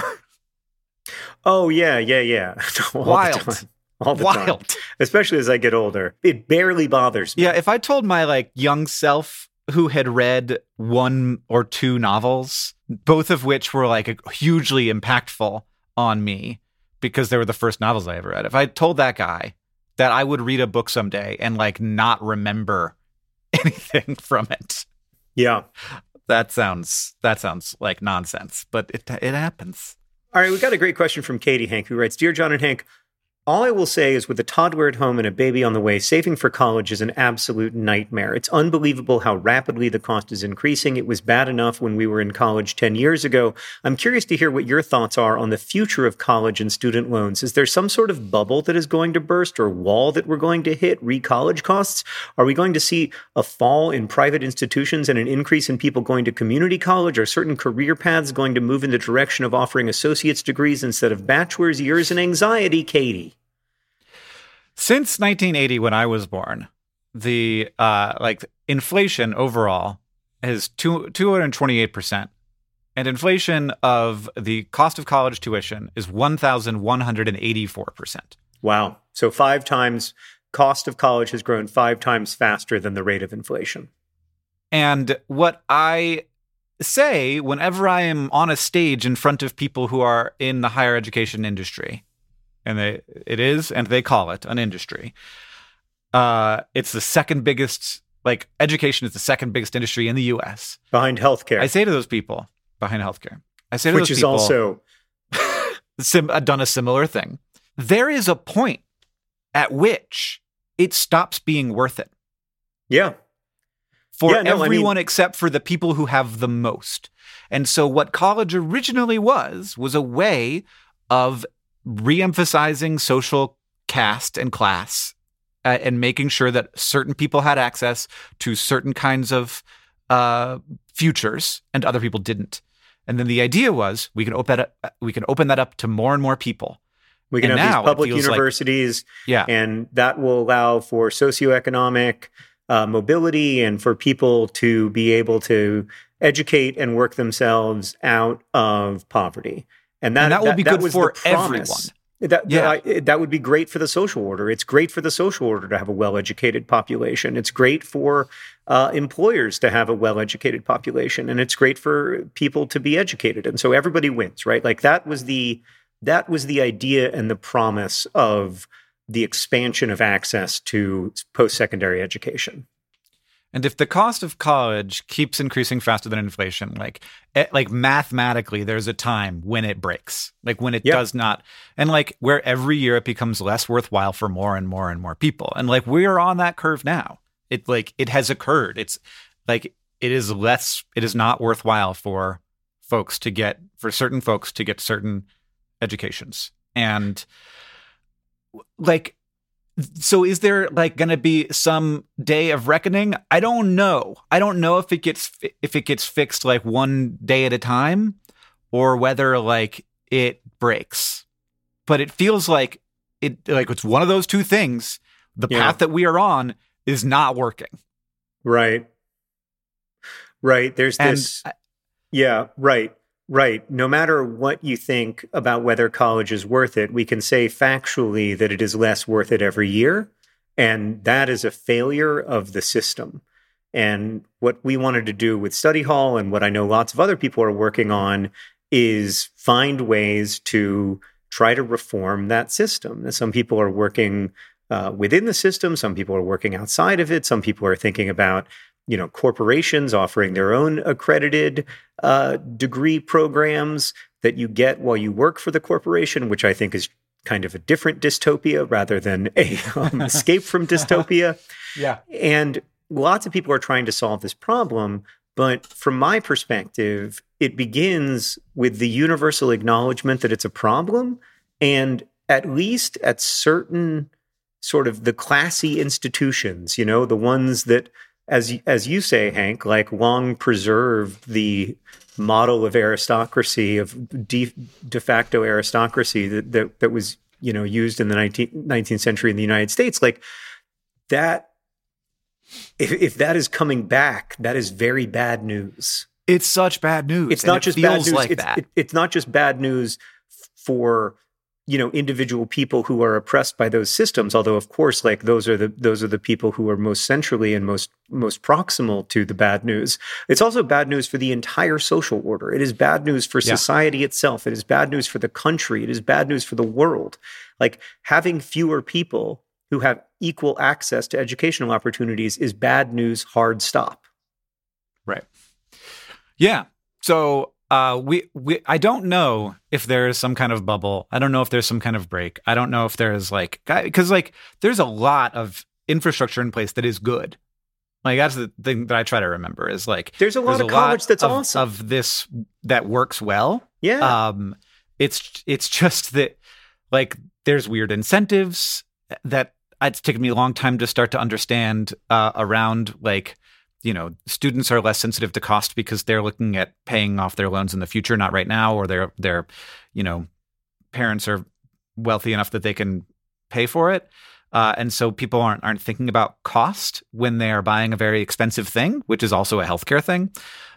[SPEAKER 1] Oh yeah, yeah, yeah. All
[SPEAKER 2] Wild.
[SPEAKER 1] The time. All the
[SPEAKER 2] Wild.
[SPEAKER 1] time. Especially as I get older. It barely bothers me.
[SPEAKER 2] Yeah. If I told my like young self who had read one or two novels, both of which were like hugely impactful on me because they were the first novels I ever read. If I told that guy that I would read a book someday and like not remember anything from it.
[SPEAKER 1] Yeah.
[SPEAKER 2] That sounds, that sounds like nonsense, but it, it happens.
[SPEAKER 1] All right. We got a great question from Katie Hank, who writes, Dear John and Hank, all I will say is with a toddler at home and a baby on the way, saving for college is an absolute nightmare. It's unbelievable how rapidly the cost is increasing. It was bad enough when we were in college ten years ago. I'm curious to hear what your thoughts are on the future of college and student loans. Is there some sort of bubble that is going to burst or wall that we're going to hit re-college costs? Are we going to see a fall in private institutions and an increase in people going to community college? Are certain career paths going to move in the direction of offering associate's degrees instead of bachelor's? Years and anxiety, Katie.
[SPEAKER 2] Since nineteen eighty, when I was born, the uh, like inflation overall is two, two hundred twenty-eight percent. And inflation of the cost of college tuition is one thousand one hundred eighty-four percent.
[SPEAKER 1] Wow. So five times, cost of college has grown five times faster than the rate of inflation.
[SPEAKER 2] And what I say whenever I am on a stage in front of people who are in the higher education industry, and they, it is, and they call it an industry. Uh, it's the second biggest, like education is the second biggest industry in the U S.
[SPEAKER 1] Behind healthcare.
[SPEAKER 2] I say to those people, behind healthcare, I say to
[SPEAKER 1] Which
[SPEAKER 2] those
[SPEAKER 1] is
[SPEAKER 2] people,
[SPEAKER 1] also
[SPEAKER 2] sim- done a similar thing. There is a point at which it stops being worth it.
[SPEAKER 1] Yeah.
[SPEAKER 2] For
[SPEAKER 1] yeah, no,
[SPEAKER 2] everyone
[SPEAKER 1] I mean,
[SPEAKER 2] except for the people who have the most. And so what college originally was, was a way of re-emphasizing social caste and class uh, and making sure that certain people had access to certain kinds of uh, futures and other people didn't. And then the idea was we can open that up, we can open that up to more and more people.
[SPEAKER 1] We can
[SPEAKER 2] and
[SPEAKER 1] have these public universities,
[SPEAKER 2] like, yeah.
[SPEAKER 1] and that will allow for socioeconomic uh, mobility and for people to be able to educate and work themselves out of poverty. And that,
[SPEAKER 2] and that will
[SPEAKER 1] that,
[SPEAKER 2] be
[SPEAKER 1] that
[SPEAKER 2] good for everyone.
[SPEAKER 1] That,
[SPEAKER 2] yeah.
[SPEAKER 1] that, that would be great for the social order. It's great for the social order to have a well-educated population. It's great for uh, employers to have a well-educated population. And it's great for people to be educated. And so everybody wins, right? Like that was the that was the idea and the promise of the expansion of access to post-secondary education.
[SPEAKER 2] And if the cost of college keeps increasing faster than inflation, like like mathematically, there's a time when it breaks, like when it yep. does not, and like where every year it becomes less worthwhile for more and more and more people. And like we're on that curve now. It like it has occurred. It's like it is less. It is not worthwhile for folks to get for certain folks to get certain educations. And like. So is there like going to be some day of reckoning? I don't know. I don't know if it gets if it gets fixed like one day at a time or whether like it breaks. But it feels like it like it's one of those two things. The yeah. path that we are on is not working.
[SPEAKER 1] Right. Right. There's
[SPEAKER 2] and
[SPEAKER 1] this
[SPEAKER 2] I,
[SPEAKER 1] Yeah, right. Right. No matter what you think about whether college is worth it, we can say factually that it is less worth it every year. And that is a failure of the system. And what we wanted to do with Study Hall and what I know lots of other people are working on is find ways to try to reform that system. Some people are working uh, within the system. Some people are working outside of it. Some people are thinking about you know, corporations offering their own accredited uh, degree programs that you get while you work for the corporation, which I think is kind of a different dystopia rather than a um, escape from dystopia.
[SPEAKER 2] Yeah.
[SPEAKER 1] And lots of people are trying to solve this problem. But from my perspective, it begins with the universal acknowledgement that it's a problem. And at least at certain sort of the classy institutions, you know, the ones that As as you say, Hank, like long preserved the model of aristocracy, of de, de facto aristocracy that, that that was you know used in the nineteenth century in the United States, like that. If, if that is coming back, that is very bad news.
[SPEAKER 2] It's such bad news.
[SPEAKER 1] It's not
[SPEAKER 2] it
[SPEAKER 1] just bad news.
[SPEAKER 2] Like
[SPEAKER 1] it's,
[SPEAKER 2] that.
[SPEAKER 1] It, it's not just bad news for. you know, individual people who are oppressed by those systems. Although, of course, like those are the those are the people who are most centrally and most most proximal to the bad news. It's also bad news for the entire social order. It is bad news for
[SPEAKER 2] yeah.
[SPEAKER 1] society itself. It is bad news for the country. It is bad news for the world. Like having fewer people who have equal access to educational opportunities is bad news. Hard stop.
[SPEAKER 2] Right. Yeah. So. Uh, we, we, I don't know if there is some kind of bubble. I don't know if there's some kind of break. I don't know if there's like, because like there's a lot of infrastructure in place that is good. Like that's the thing that I try to remember is like,
[SPEAKER 1] there's a lot there's of a college lot that's
[SPEAKER 2] of,
[SPEAKER 1] awesome
[SPEAKER 2] of this that works well.
[SPEAKER 1] Yeah.
[SPEAKER 2] Um, it's, it's just that like there's weird incentives that it's taken me a long time to start to understand, uh, around like, you know, students are less sensitive to cost because they're looking at paying off their loans in the future, not right now, or their their, you know, parents are wealthy enough that they can pay for it, uh, and so people aren't aren't thinking about cost when they are buying a very expensive thing, which is also a healthcare thing.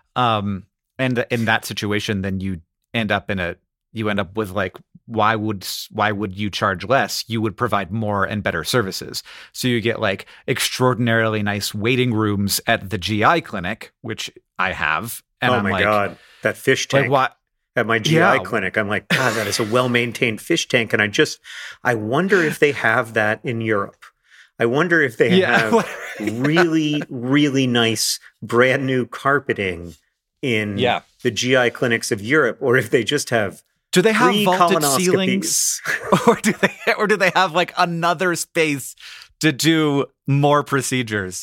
[SPEAKER 2] Um, and in that situation, then you end up in a you end up with like, why would why would you charge less? You would provide more and better services. So you get like extraordinarily nice waiting rooms at the G I clinic, which I have. And
[SPEAKER 1] oh
[SPEAKER 2] I'm
[SPEAKER 1] my
[SPEAKER 2] like,
[SPEAKER 1] God, that fish tank
[SPEAKER 2] like what?
[SPEAKER 1] At my G I
[SPEAKER 2] yeah.
[SPEAKER 1] clinic. I'm like, God, that is a well-maintained fish tank. And I just, I wonder if they have that in Europe. I wonder if they
[SPEAKER 2] yeah.
[SPEAKER 1] have really, really nice brand new carpeting in
[SPEAKER 2] yeah.
[SPEAKER 1] the G I clinics of Europe, or if they just have
[SPEAKER 2] Do they have vaulted ceilings, or do they, or do they have like another space to do more procedures?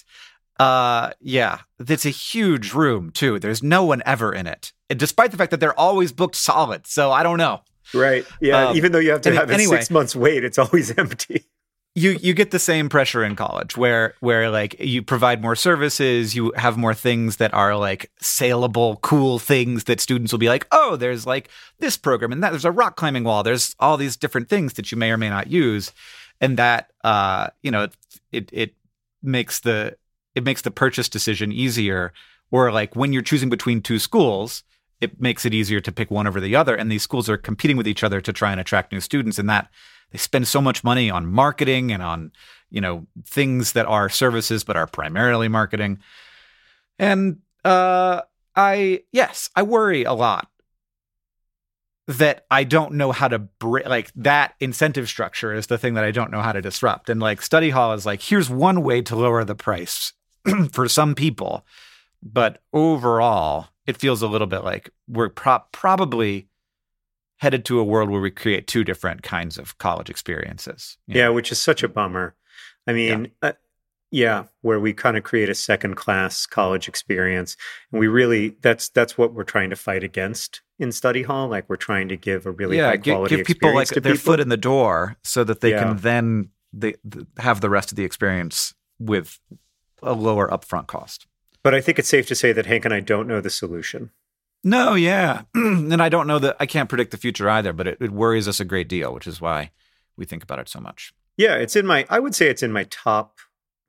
[SPEAKER 2] Uh, yeah, it's a huge room too. There's no one ever in it, despite the fact that they're always booked solid. So I don't know.
[SPEAKER 1] Right? Yeah. Um, even though you have to any, have a
[SPEAKER 2] anyway,
[SPEAKER 1] six months wait, it's always empty.
[SPEAKER 2] You you get the same pressure in college where where like you provide more services, you have more things that are like saleable, cool things that students will be like, oh, there's like this program and that there's a rock climbing wall. There's all these different things that you may or may not use. And that uh, you know, it it makes the it makes the purchase decision easier. Or like when you're choosing between two schools, it makes it easier to pick one over the other. And these schools are competing with each other to try and attract new students. And that they spend so much money on marketing and on, you know, things that are services but are primarily marketing. And uh, I, yes, I worry a lot that I don't know how to break. Like that incentive structure is the thing that I don't know how to disrupt. And like study hall is like, here's one way to lower the price for some people. But overall, it feels a little bit like we're pro- probably headed to a world where we create two different kinds of college experiences.
[SPEAKER 1] Yeah, know? Which is such a bummer. I mean, yeah, uh, yeah where we kind of create a second-class college experience. And we really, that's that's what we're trying to fight against in study hall. Like we're trying to give a really
[SPEAKER 2] yeah,
[SPEAKER 1] high-quality
[SPEAKER 2] give, give people like
[SPEAKER 1] to
[SPEAKER 2] their
[SPEAKER 1] people.
[SPEAKER 2] foot in the door so that they
[SPEAKER 1] yeah.
[SPEAKER 2] can then they, they have the rest of the experience with a lower upfront cost.
[SPEAKER 1] But I think it's safe to say that Hank and I don't know the solution.
[SPEAKER 2] No, yeah. And I don't know that I can't predict the future either, but it, it worries us a great deal, which is why we think about it so much.
[SPEAKER 1] Yeah, it's in my, I would say it's in my top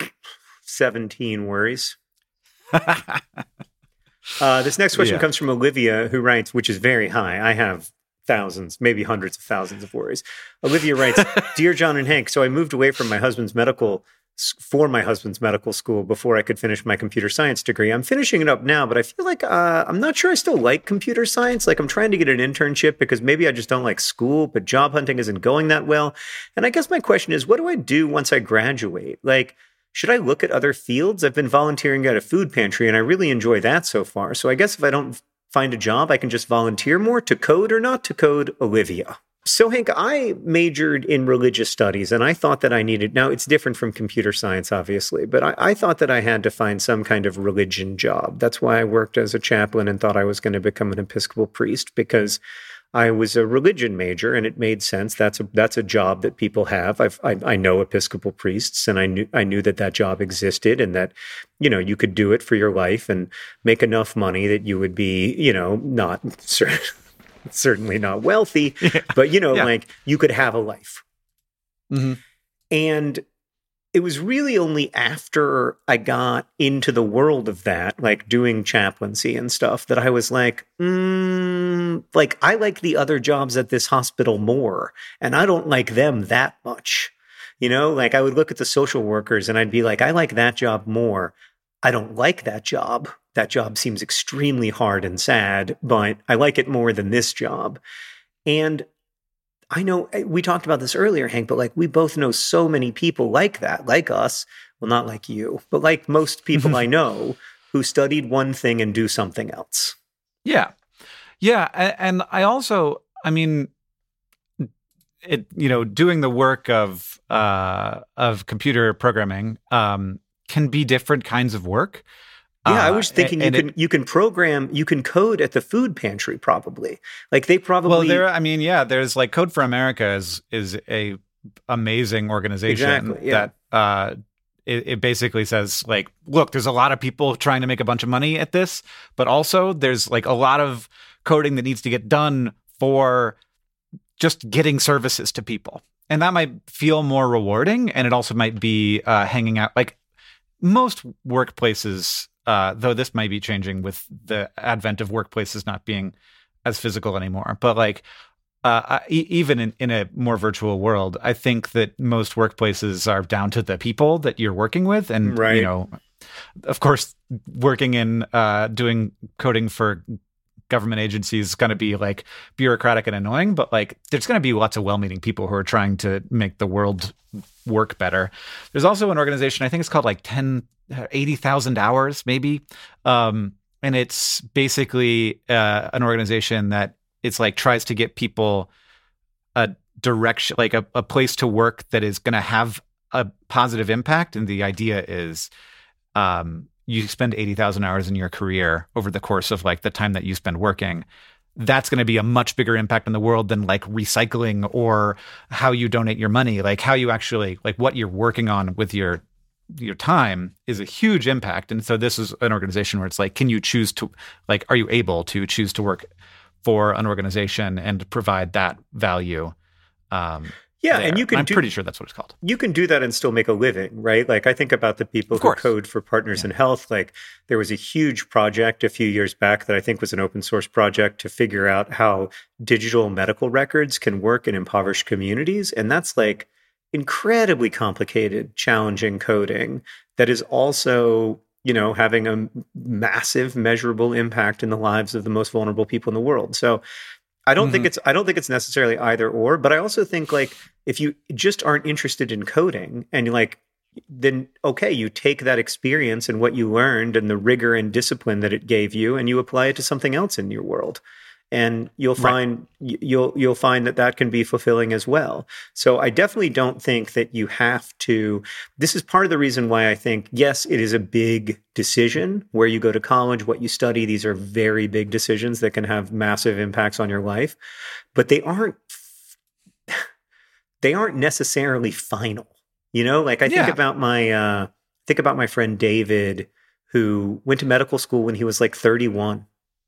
[SPEAKER 1] seventeen worries. uh, this next question yeah. comes from Olivia, who writes, which is very high. I have thousands, maybe hundreds of thousands of worries. Olivia writes, Dear John and Hank, so I moved away from my husband's medical for my husband's medical school before I could finish my computer science degree. I'm finishing it up now, but I feel like uh, I'm not sure I still like computer science. Like I'm trying to get an internship because maybe I just don't like school, but job hunting isn't going that well. And I guess my question is, what do I do once I graduate? Like, should I look at other fields? I've been volunteering at a food pantry and I really enjoy that so far. So I guess if I don't find a job, I can just volunteer more. To code or not to code, Olivia. So, Hank, I majored in religious studies, and I thought that I needed, now it's different from computer science, obviously, but I, I thought that I had to find some kind of religion job. That's why I worked as a chaplain and thought I was going to become an Episcopal priest, because I was a religion major, and it made sense. That's a that's a job that people have. I've, I I know Episcopal priests, and I knew I knew that that job existed, and that, you know, you could do it for your life and make enough money that you would be, you know, not certain. Certainly not wealthy, yeah. but, you know, yeah. like you could have a life.
[SPEAKER 2] Mm-hmm.
[SPEAKER 1] And it was really only after I got into the world of that, like doing chaplaincy and stuff, that I was like, mm, like, I like the other jobs at this hospital more, and I don't like them that much. You know, like I would look at the social workers and I'd be like, I like that job more. I don't like that job. That job seems extremely hard and sad, but I like it more than this job. And I know we talked about this earlier, Hank, but like we both know so many people like that, like us. Well, not like you, but like most people I know who studied one thing and do something else.
[SPEAKER 2] Yeah. Yeah. And I also, I mean, it, you know, doing the work of, uh, of computer programming, um, can be different kinds of work.
[SPEAKER 1] Yeah, I was thinking
[SPEAKER 2] uh,
[SPEAKER 1] you can
[SPEAKER 2] it,
[SPEAKER 1] you can program, you can code at the food pantry probably. Like they probably
[SPEAKER 2] Well, there I mean, yeah, there's like Code for America is is a amazing organization
[SPEAKER 1] exactly, yeah.
[SPEAKER 2] that uh it, it basically says like, look, there's a lot of people trying to make a bunch of money at this, but also there's like a lot of coding that needs to get done for just getting services to people. And that might feel more rewarding, and it also might be uh hanging out like most workplaces. Uh, though this might be changing with the advent of workplaces not being as physical anymore. But like, uh, I, even in, in a more virtual world, I think that most workplaces are down to the people that you're working with. And,
[SPEAKER 1] right.
[SPEAKER 2] you know, of course, working in uh, doing coding for government agencies is going to be like bureaucratic and annoying, but like there's going to be lots of well-meaning people who are trying to make the world work better. There's also an organization, I think it's called like ten eighty thousand hours maybe. Um, and it's basically uh, an organization that it's like tries to get people a direction, like a, a place to work that is going to have a positive impact. And the idea is um, you spend eighty thousand hours in your career over the course of like the time that you spend working. That's going to be a much bigger impact in the world than like recycling or how you donate your money, like how you actually, like what you're working on with your your time is a huge impact. And so this is an organization where it's like, can you choose to, like, are you able to choose to work for an organization and provide that value? Um,
[SPEAKER 1] yeah.
[SPEAKER 2] there.
[SPEAKER 1] And you can,
[SPEAKER 2] I'm
[SPEAKER 1] do,
[SPEAKER 2] pretty sure that's what it's called.
[SPEAKER 1] You can do that and still make a living, right? Like I think about the people who code for Partners yeah. in Health. Like there was a huge project a few years back that I think was an open source project to figure out how digital medical records can work in impoverished communities. And that's like incredibly complicated, challenging coding that is also, you know, having a massive measurable impact in the lives of the most vulnerable people in the world. So I don't mm-hmm. think it's I don't think it's necessarily either or, but I also think like if you just aren't interested in coding and you're like, then okay, you take that experience and what you learned and the rigor and discipline that it gave you, and you apply it to something else in your world, and you'll find right. you'll you'll find that that can be fulfilling as well. So I definitely don't think that you have to. This is part of the reason why I think yes, it is a big decision where you go to college, what you study. These are very big decisions that can have massive impacts on your life, but they aren't they aren't necessarily final. You know, like I yeah. think about my uh, think about my friend David, who went to medical school when he was like thirty-one.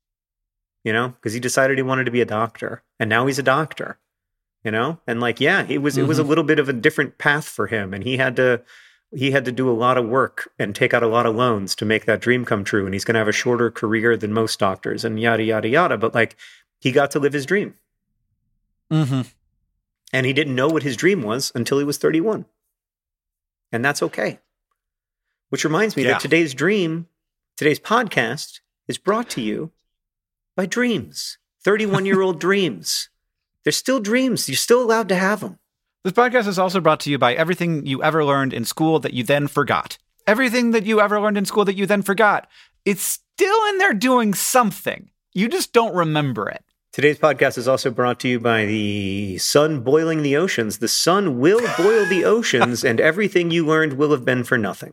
[SPEAKER 1] You know, because he decided he wanted to be a doctor, and now he's a doctor. You know, and like yeah, it was mm-hmm. it was a little bit of a different path for him, and he had to he had to do a lot of work and take out a lot of loans to make that dream come true. And he's going to have a shorter career than most doctors, and yada yada yada. But like, he got to live his dream,
[SPEAKER 2] mm-hmm.
[SPEAKER 1] and he didn't know what his dream was until he was thirty-one. And that's okay. Which reminds me yeah. that today's dream, today's podcast is brought to you by dreams. thirty-one-year-old dreams. They're still dreams. You're still allowed to have them.
[SPEAKER 2] This podcast is also brought to you by everything you ever learned in school that you then forgot. Everything that you ever learned in school that you then forgot. It's still in there doing something. You just don't remember it.
[SPEAKER 1] Today's podcast is also brought to you by the sun boiling the oceans. The sun will boil the oceans, and everything you learned will have been for nothing.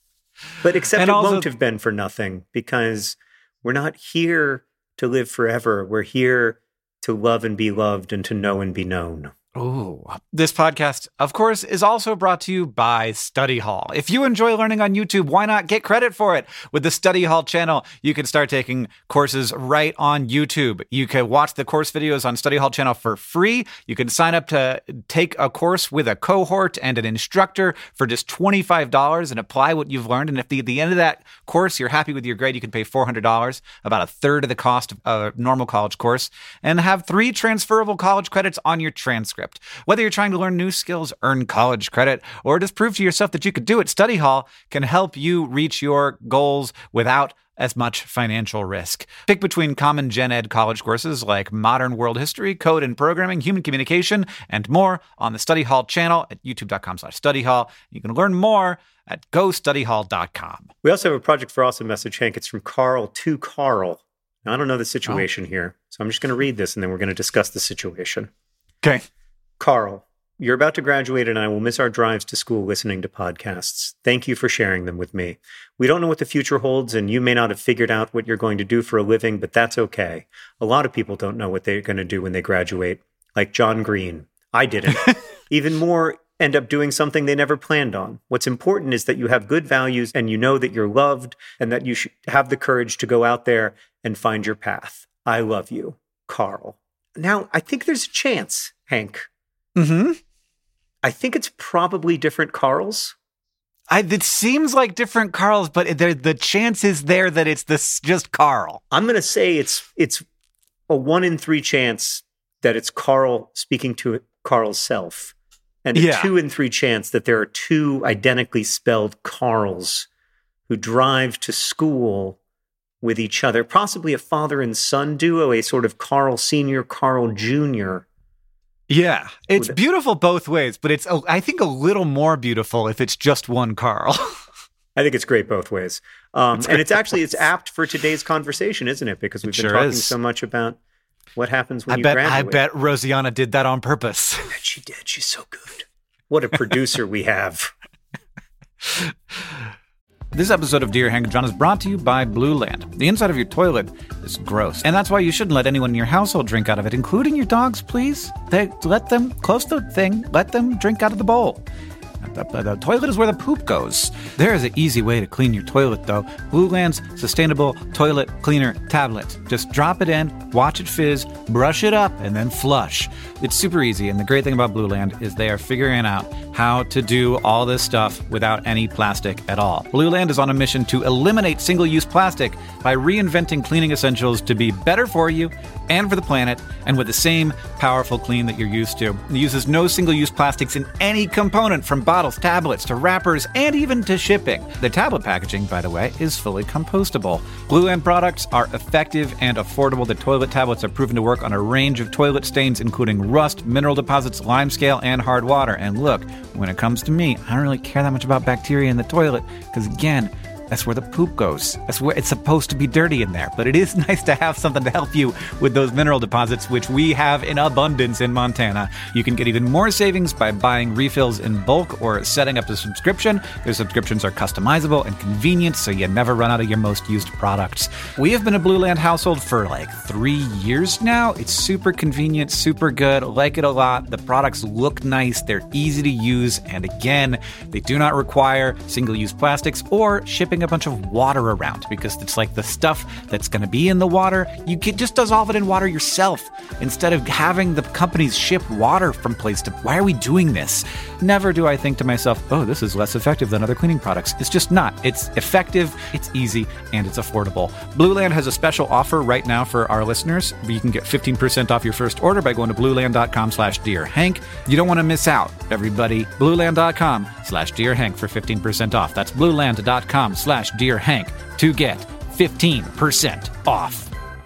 [SPEAKER 1] But except and it also, won't have been for nothing, because we're not here to live forever. We're here to love and be loved and to know and be known.
[SPEAKER 2] Ooh. This podcast, of course, is also brought to you by Study Hall. If you enjoy learning on YouTube, why not get credit for it? With the Study Hall channel, you can start taking courses right on YouTube. You can watch the course videos on Study Hall channel for free. You can sign up to take a course with a cohort and an instructor for just twenty-five dollars and apply what you've learned. And if the, at the end of that course, you're happy with your grade, you can pay four hundred dollars, about a third of the cost of a normal college course, and have three transferable college credits on your transcript. Whether you're trying to learn new skills, earn college credit, or just prove to yourself that you could do it, Study Hall can help you reach your goals without as much financial risk. Pick between common gen ed college courses like modern world history, code and programming, human communication, and more on the Study Hall channel at youtube.com slash study hall. You can learn more at go study hall dot com.
[SPEAKER 1] We also have a Project for Awesome message, Hank. It's from Carl to Carl. Now, I don't know the situation oh. here, so I'm just going to read this, and then we're going to discuss the situation.
[SPEAKER 2] Okay.
[SPEAKER 1] Carl, you're about to graduate and I will miss our drives to school listening to podcasts. Thank you for sharing them with me. We don't know what the future holds, and you may not have figured out what you're going to do for a living, but that's okay. A lot of people don't know what they're going to do when they graduate, like John Green. I didn't. Even more end up doing something they never planned on. What's important is that you have good values and you know that you're loved and that you should have the courage to go out there and find your path. I love you, Carl. Now, I think there's a chance, Hank.
[SPEAKER 2] Mm-hmm.
[SPEAKER 1] I think it's probably different Carls.
[SPEAKER 2] I, it seems like different Carls, but the, the chance is there that it's this just Carl.
[SPEAKER 1] I'm going to say it's it's a one in three chance that it's Carl speaking to Carl's self, and a yeah. two in three chance that there are two identically spelled Carls who drive to school with each other, possibly a father and son duo, a sort of Carl Senior, Carl Junior
[SPEAKER 2] Yeah, it's beautiful both ways, but it's, I think, a little more beautiful if it's just one Carl.
[SPEAKER 1] I think it's great both ways. Um, it's and it's actually, it's apt for today's conversation, isn't it? Because we've it been sure talking is. so much about what happens when
[SPEAKER 2] I
[SPEAKER 1] you
[SPEAKER 2] bet,
[SPEAKER 1] graduate.
[SPEAKER 2] I bet Rosianna did that on purpose.
[SPEAKER 1] I bet she did. She's so good. What a producer we have.
[SPEAKER 2] This episode of Dear Hank and John is brought to you by Blue Land. The inside of your toilet is gross, and that's why you shouldn't let anyone in your household drink out of it, including your dogs, please. They, let them, close the thing, let them drink out of the bowl. The, the, the toilet is where the poop goes. There is an easy way to clean your toilet, though. Blue Land's Sustainable Toilet Cleaner Tablet. Just drop it in, watch it fizz, brush it up, and then flush. It's super easy, and the great thing about Blue Land is they are figuring out how to do all this stuff without any plastic at all. Blueland is on a mission to eliminate single-use plastic by reinventing cleaning essentials to be better for you and for the planet, and with the same powerful clean that you're used to. It uses no single-use plastics in any component, from bottles, tablets, to wrappers, and even to shipping. The tablet packaging, by the way, is fully compostable. Blueland products are effective and affordable. The toilet tablets are proven to work on a range of toilet stains, including rust, mineral deposits, limescale, and hard water. And look, when it comes to me, I don't really care that much about bacteria in the toilet, because again, that's where the poop goes. That's where it's supposed to be dirty in there. But it is nice to have something to help you with those mineral deposits, which we have in abundance in Montana. You can get even more savings by buying refills in bulk or setting up a subscription. Their subscriptions are customizable and convenient, so you never run out of your most used products. We have been a Blueland household for like three years now. It's super convenient, super good. Like it a lot. The products look nice. They're easy to use. And again, they do not require single-use plastics or shipping a bunch of water around, because it's like the stuff that's going to be in the water, you can just dissolve it in water yourself instead of having the companies ship water from place to. Why are we doing this? Never do I think to myself, oh, this is less effective than other cleaning products. It's just not. It's effective, it's easy, and it's affordable. Blueland has a special offer right now for our listeners. You can get fifteen percent off your first order by going to blueland.com slash Dear Hank. You don't want to miss out, everybody. Blueland.com slash Dear Hank for fifteen percent off. That's blueland.com slash Dear Hank to get fifteen percent off.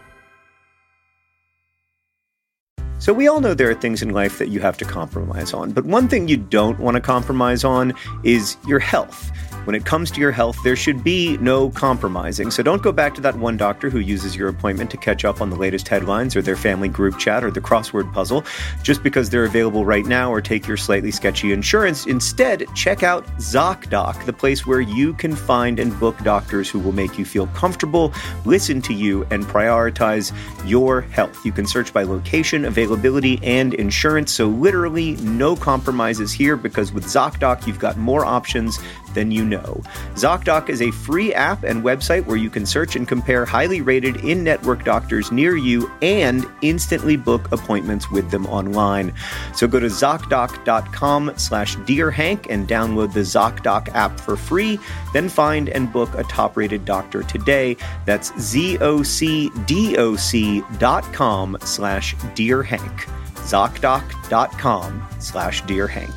[SPEAKER 1] So we all know there are things in life that you have to compromise on, but one thing you don't want to compromise on is your health. When it comes to your health, there should be no compromising. So don't go back to that one doctor who uses your appointment to catch up on the latest headlines or their family group chat or the crossword puzzle just because they're available right now, or take your slightly sketchy insurance. Instead, check out ZocDoc, the place where you can find and book doctors who will make you feel comfortable, listen to you, and prioritize your health. You can search by location, availability, and insurance. So literally no compromises here, because with ZocDoc, you've got more options than you know. ZocDoc is a free app and website where you can search and compare highly rated in-network doctors near you and instantly book appointments with them online. So go to ZocDoc.com slash Dear Hank and download the ZocDoc app for free. Then find and book a top-rated doctor today. That's Z-O-C-D-O-C dot com slash Dear Hank. ZocDoc.com slash Dear Hank.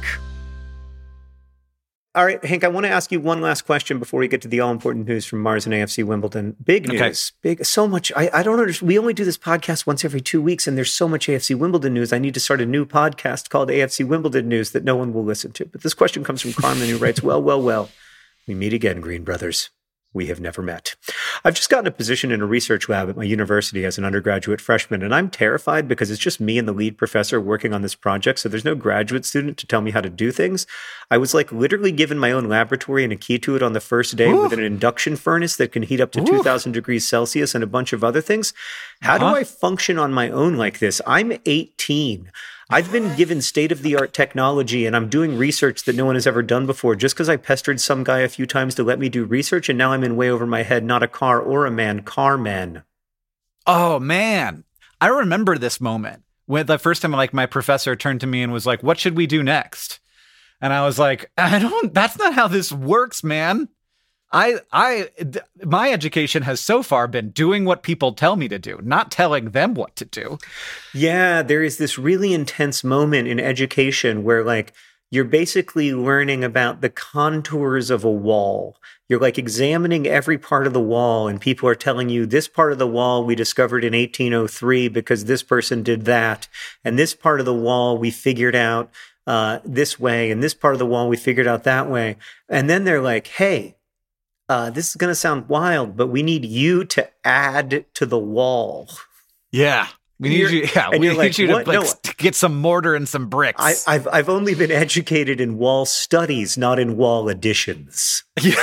[SPEAKER 1] All right, Hank, I want to ask you one last question before we get to the all-important news from Mars and A F C Wimbledon. Big news. Okay. Big, so much. I, I don't understand. We only do this podcast once every two weeks, and there's so much A F C Wimbledon news. I need to start a new podcast called A F C Wimbledon News that no one will listen to. But this question comes from Carmen, who writes, well, well, well, we meet again, Green Brothers. We have never met. I've just gotten a position in a research lab at my university as an undergraduate freshman, and I'm terrified because it's just me and the lead professor working on this project, so there's no graduate student to tell me how to do things. I was like literally given my own laboratory and a key to it on the first day. Ooh. With an induction furnace that can heat up to Ooh. two thousand degrees Celsius and a bunch of other things. How uh-huh. do I function on my own like this? I'm eighteen. I've been given state-of-the-art technology, and I'm doing research that no one has ever done before just because I pestered some guy a few times to let me do research, and now I'm in way over my head, not a car or a man, car men.
[SPEAKER 2] Oh, man. I remember this moment when the first time like my professor turned to me and was like, what should we do next? And I was like, I don't, that's not how this works, man. I, I, th- my education has so far been doing what people tell me to do, not telling them what to do.
[SPEAKER 1] Yeah, there is this really intense moment in education where, like, you're basically learning about the contours of a wall. You're like examining every part of the wall, and people are telling you this part of the wall we discovered in eighteen oh three because this person did that, and this part of the wall we figured out uh, this way, and this part of the wall we figured out that way. And then they're like, hey, Uh, this is going to sound wild, but we need you to add to the wall.
[SPEAKER 2] Yeah. We need you're, you, yeah, we need like, you to, like, no, to get some mortar and some bricks.
[SPEAKER 1] I, I've I've only been educated in wall studies, not in wall additions.
[SPEAKER 2] You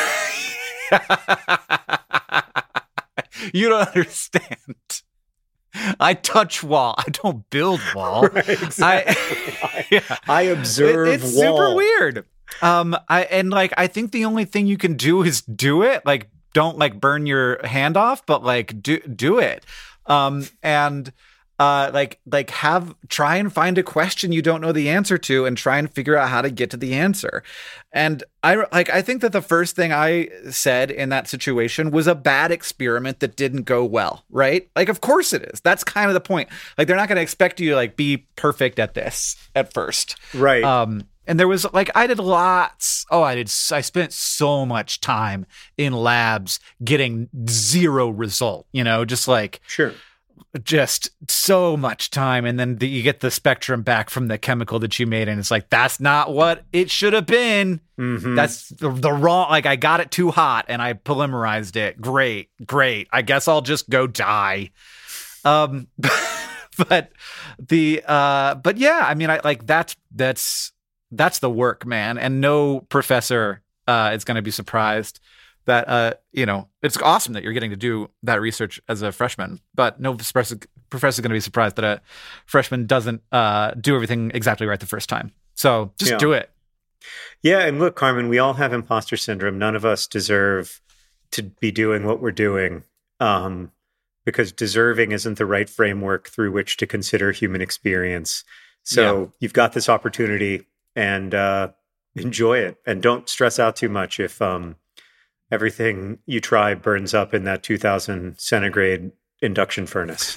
[SPEAKER 2] don't understand. I touch wall. I don't build wall.
[SPEAKER 1] Right, exactly. I, yeah. I observe
[SPEAKER 2] it, it's
[SPEAKER 1] wall.
[SPEAKER 2] It's super weird. Um, I and like I think the only thing you can do is do it. Like, don't like burn your hand off, but like do do it. Um, and Uh, like, like have try and find a question you don't know the answer to, and try and figure out how to get to the answer. And I like, I think that the first thing I said in that situation was a bad experiment that didn't go well, right? Like, of course it is. That's kind of the point. Like, they're not going to expect you to like be perfect at this at first,
[SPEAKER 1] right?
[SPEAKER 2] Um, and there was like, I did lots. Oh, I did. I spent so much time in labs getting zero result. You know, just like
[SPEAKER 1] sure.
[SPEAKER 2] Just so much time, and then the, you get the spectrum back from the chemical that you made, and it's like, that's not what it should have been.
[SPEAKER 1] Mm-hmm.
[SPEAKER 2] That's the, the wrong, like, I got it too hot and I polymerized it. Great, great. I guess I'll just go die. Um, but the, uh, but yeah, I mean, I like that's that's that's the work, man, and no professor uh, is going to be surprised that, uh, you know, it's awesome that you're getting to do that research as a freshman, but no professor is going to be surprised that a freshman doesn't uh, do everything exactly right the first time. So just
[SPEAKER 1] yeah.
[SPEAKER 2] do it.
[SPEAKER 1] Yeah. And look, Carmen, we all have imposter syndrome. None of us deserve to be doing what we're doing, um, because deserving isn't the right framework through which to consider human experience. So yeah. You've got this opportunity, and uh, enjoy it. And don't stress out too much if, um, everything you try burns up in that two thousand centigrade induction furnace.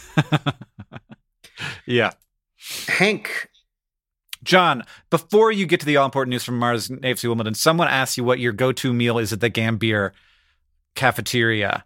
[SPEAKER 2] Yeah.
[SPEAKER 1] Hank.
[SPEAKER 2] John, before you get to the all-important news from Mars A F C Wimbledon, someone asked you what your go-to meal is at the Gambier cafeteria.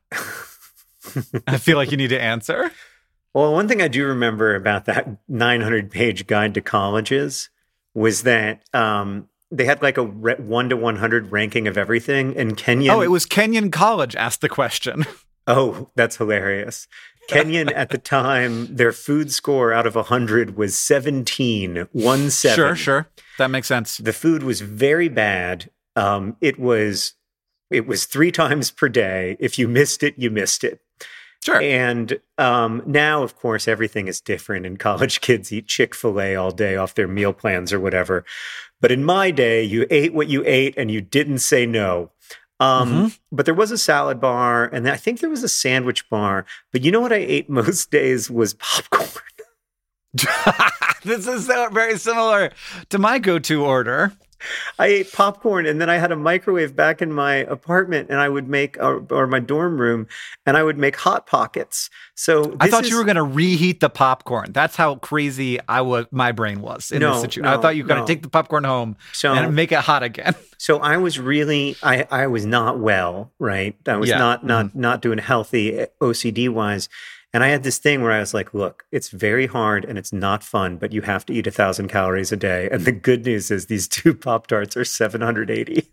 [SPEAKER 2] I feel like you need to answer.
[SPEAKER 1] Well, one thing I do remember about that nine hundred page guide to colleges was that um, they had like a one to one hundred ranking of everything. And Kenyon...
[SPEAKER 2] Oh, it was Kenyon College asked the question.
[SPEAKER 1] Oh, that's hilarious. Kenyon at the time, their food score out of one hundred was seventeen, one seven.
[SPEAKER 2] Sure, sure. That makes sense.
[SPEAKER 1] The food was very bad. Um, it was it was three times per day. If you missed it, you missed it.
[SPEAKER 2] Sure.
[SPEAKER 1] And um, now, of course, everything is different, and college kids eat Chick-fil-A all day off their meal plans or whatever. But in my day, you ate what you ate and you didn't say no. Um, mm-hmm. But there was a salad bar, and I think there was a sandwich bar. But you know what I ate most days was popcorn.
[SPEAKER 2] This is very similar to my go-to order.
[SPEAKER 1] I ate popcorn, and then I had a microwave back in my apartment, and I would make, or, or my dorm room, and I would make Hot Pockets. So
[SPEAKER 2] I thought
[SPEAKER 1] is,
[SPEAKER 2] you were going to reheat the popcorn. That's how crazy I was. My brain was in
[SPEAKER 1] no,
[SPEAKER 2] this situation.
[SPEAKER 1] No,
[SPEAKER 2] I thought you were going to
[SPEAKER 1] no.
[SPEAKER 2] take the popcorn home
[SPEAKER 1] so,
[SPEAKER 2] and make it hot again.
[SPEAKER 1] So I was really, I, I was not well, right? I was yeah. not not mm-hmm. not doing healthy O C D wise. And I had this thing where I was like, look, it's very hard and it's not fun, but you have to eat a thousand calories a day. And the good news is these two Pop-Tarts are seven hundred eighty.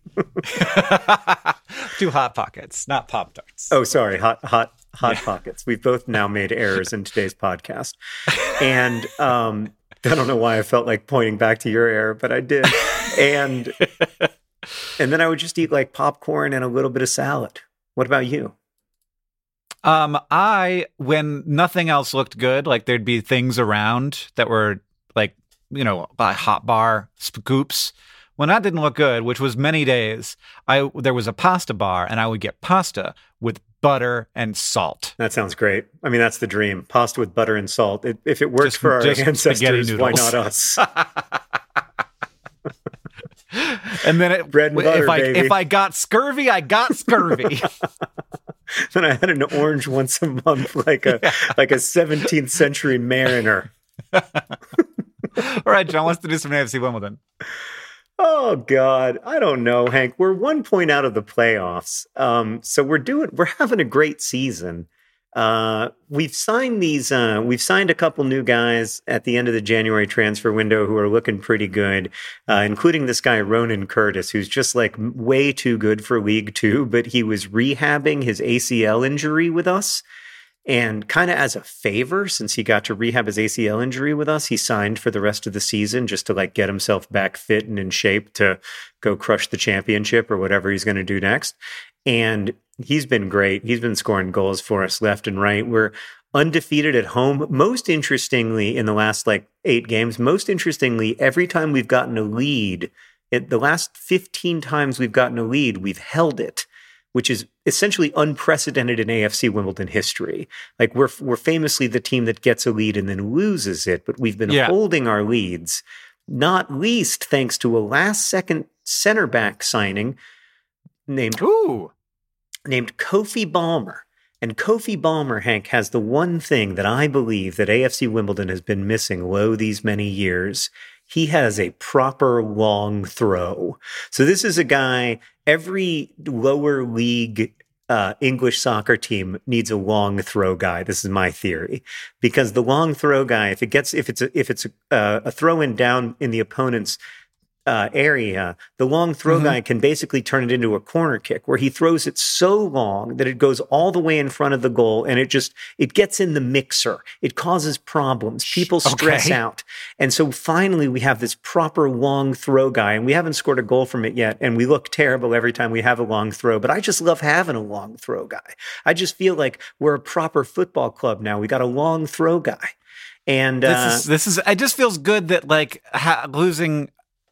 [SPEAKER 2] Two Hot Pockets, not Pop-Tarts.
[SPEAKER 1] Oh, sorry. Hot, hot, hot
[SPEAKER 2] yeah.
[SPEAKER 1] Pockets. We've both now made errors in today's podcast. And um, I don't know why I felt like pointing back to your error, but I did. And, and then I would just eat like popcorn and a little bit of salad. What about you?
[SPEAKER 2] Um, I, when nothing else looked good, like there'd be things around that were like, you know, a hot bar scoops. When that didn't look good, which was many days, I there was a pasta bar, and I would get pasta with butter and salt.
[SPEAKER 1] That sounds great. I mean, that's the dream. Pasta with butter and salt. It, if it works just, for our ancestors, why not us?
[SPEAKER 2] And then it,
[SPEAKER 1] bread and butter,
[SPEAKER 2] if I
[SPEAKER 1] baby.
[SPEAKER 2] if I got scurvy, I got scurvy.
[SPEAKER 1] Then I had an orange once a month, like a yeah. like a seventeenth century mariner.
[SPEAKER 2] All right, John, let's do some A F C Wimbledon.
[SPEAKER 1] Oh God, I don't know, Hank. We're one point out of the playoffs, um, so we're doing we're having a great season. Uh, we've signed these. Uh, we've signed a couple new guys at the end of the January transfer window who are looking pretty good, uh, including this guy Ronan Curtis, who's just like way too good for League Two. But he was rehabbing his A C L injury with us, and kind of as a favor, since he got to rehab his A C L injury with us, he signed for the rest of the season just to like get himself back fit and in shape to go crush the championship or whatever he's going to do next. And he's been great. He's been scoring goals for us left and right. We're undefeated at home. Most interestingly, in the last like eight games, most interestingly, every time we've gotten a lead, it, the last fifteen times we've gotten a lead, we've held it, which is essentially unprecedented in A F C Wimbledon history. Like we're we're famously the team that gets a lead and then loses it, but we've been yeah. holding our leads, not least thanks to a last-second center back signing named
[SPEAKER 2] Ooh.
[SPEAKER 1] named Kofi Balmer. And Kofi Balmer, Hank, has the one thing that I believe that A F C Wimbledon has been missing lo these many years. He has a proper long throw. So this is a guy, every lower league uh, English soccer team needs a long throw guy. This is my theory. Because the long throw guy, if it gets, if it's a, if it's a, uh, a throw in down in the opponent's Uh, area, the long throw mm-hmm. guy can basically turn it into a corner kick where he throws it so long that it goes all the way in front of the goal and it just, it gets in the mixer. It causes problems. People stress okay. out. And so finally we have this proper long throw guy and we haven't scored a goal from it yet. And we look terrible every time we have a long throw, but I just love having a long throw guy. I just feel like we're a proper football club now. We got a long throw guy. And
[SPEAKER 2] this
[SPEAKER 1] uh,
[SPEAKER 2] is, this is, it just feels good that like ha- losing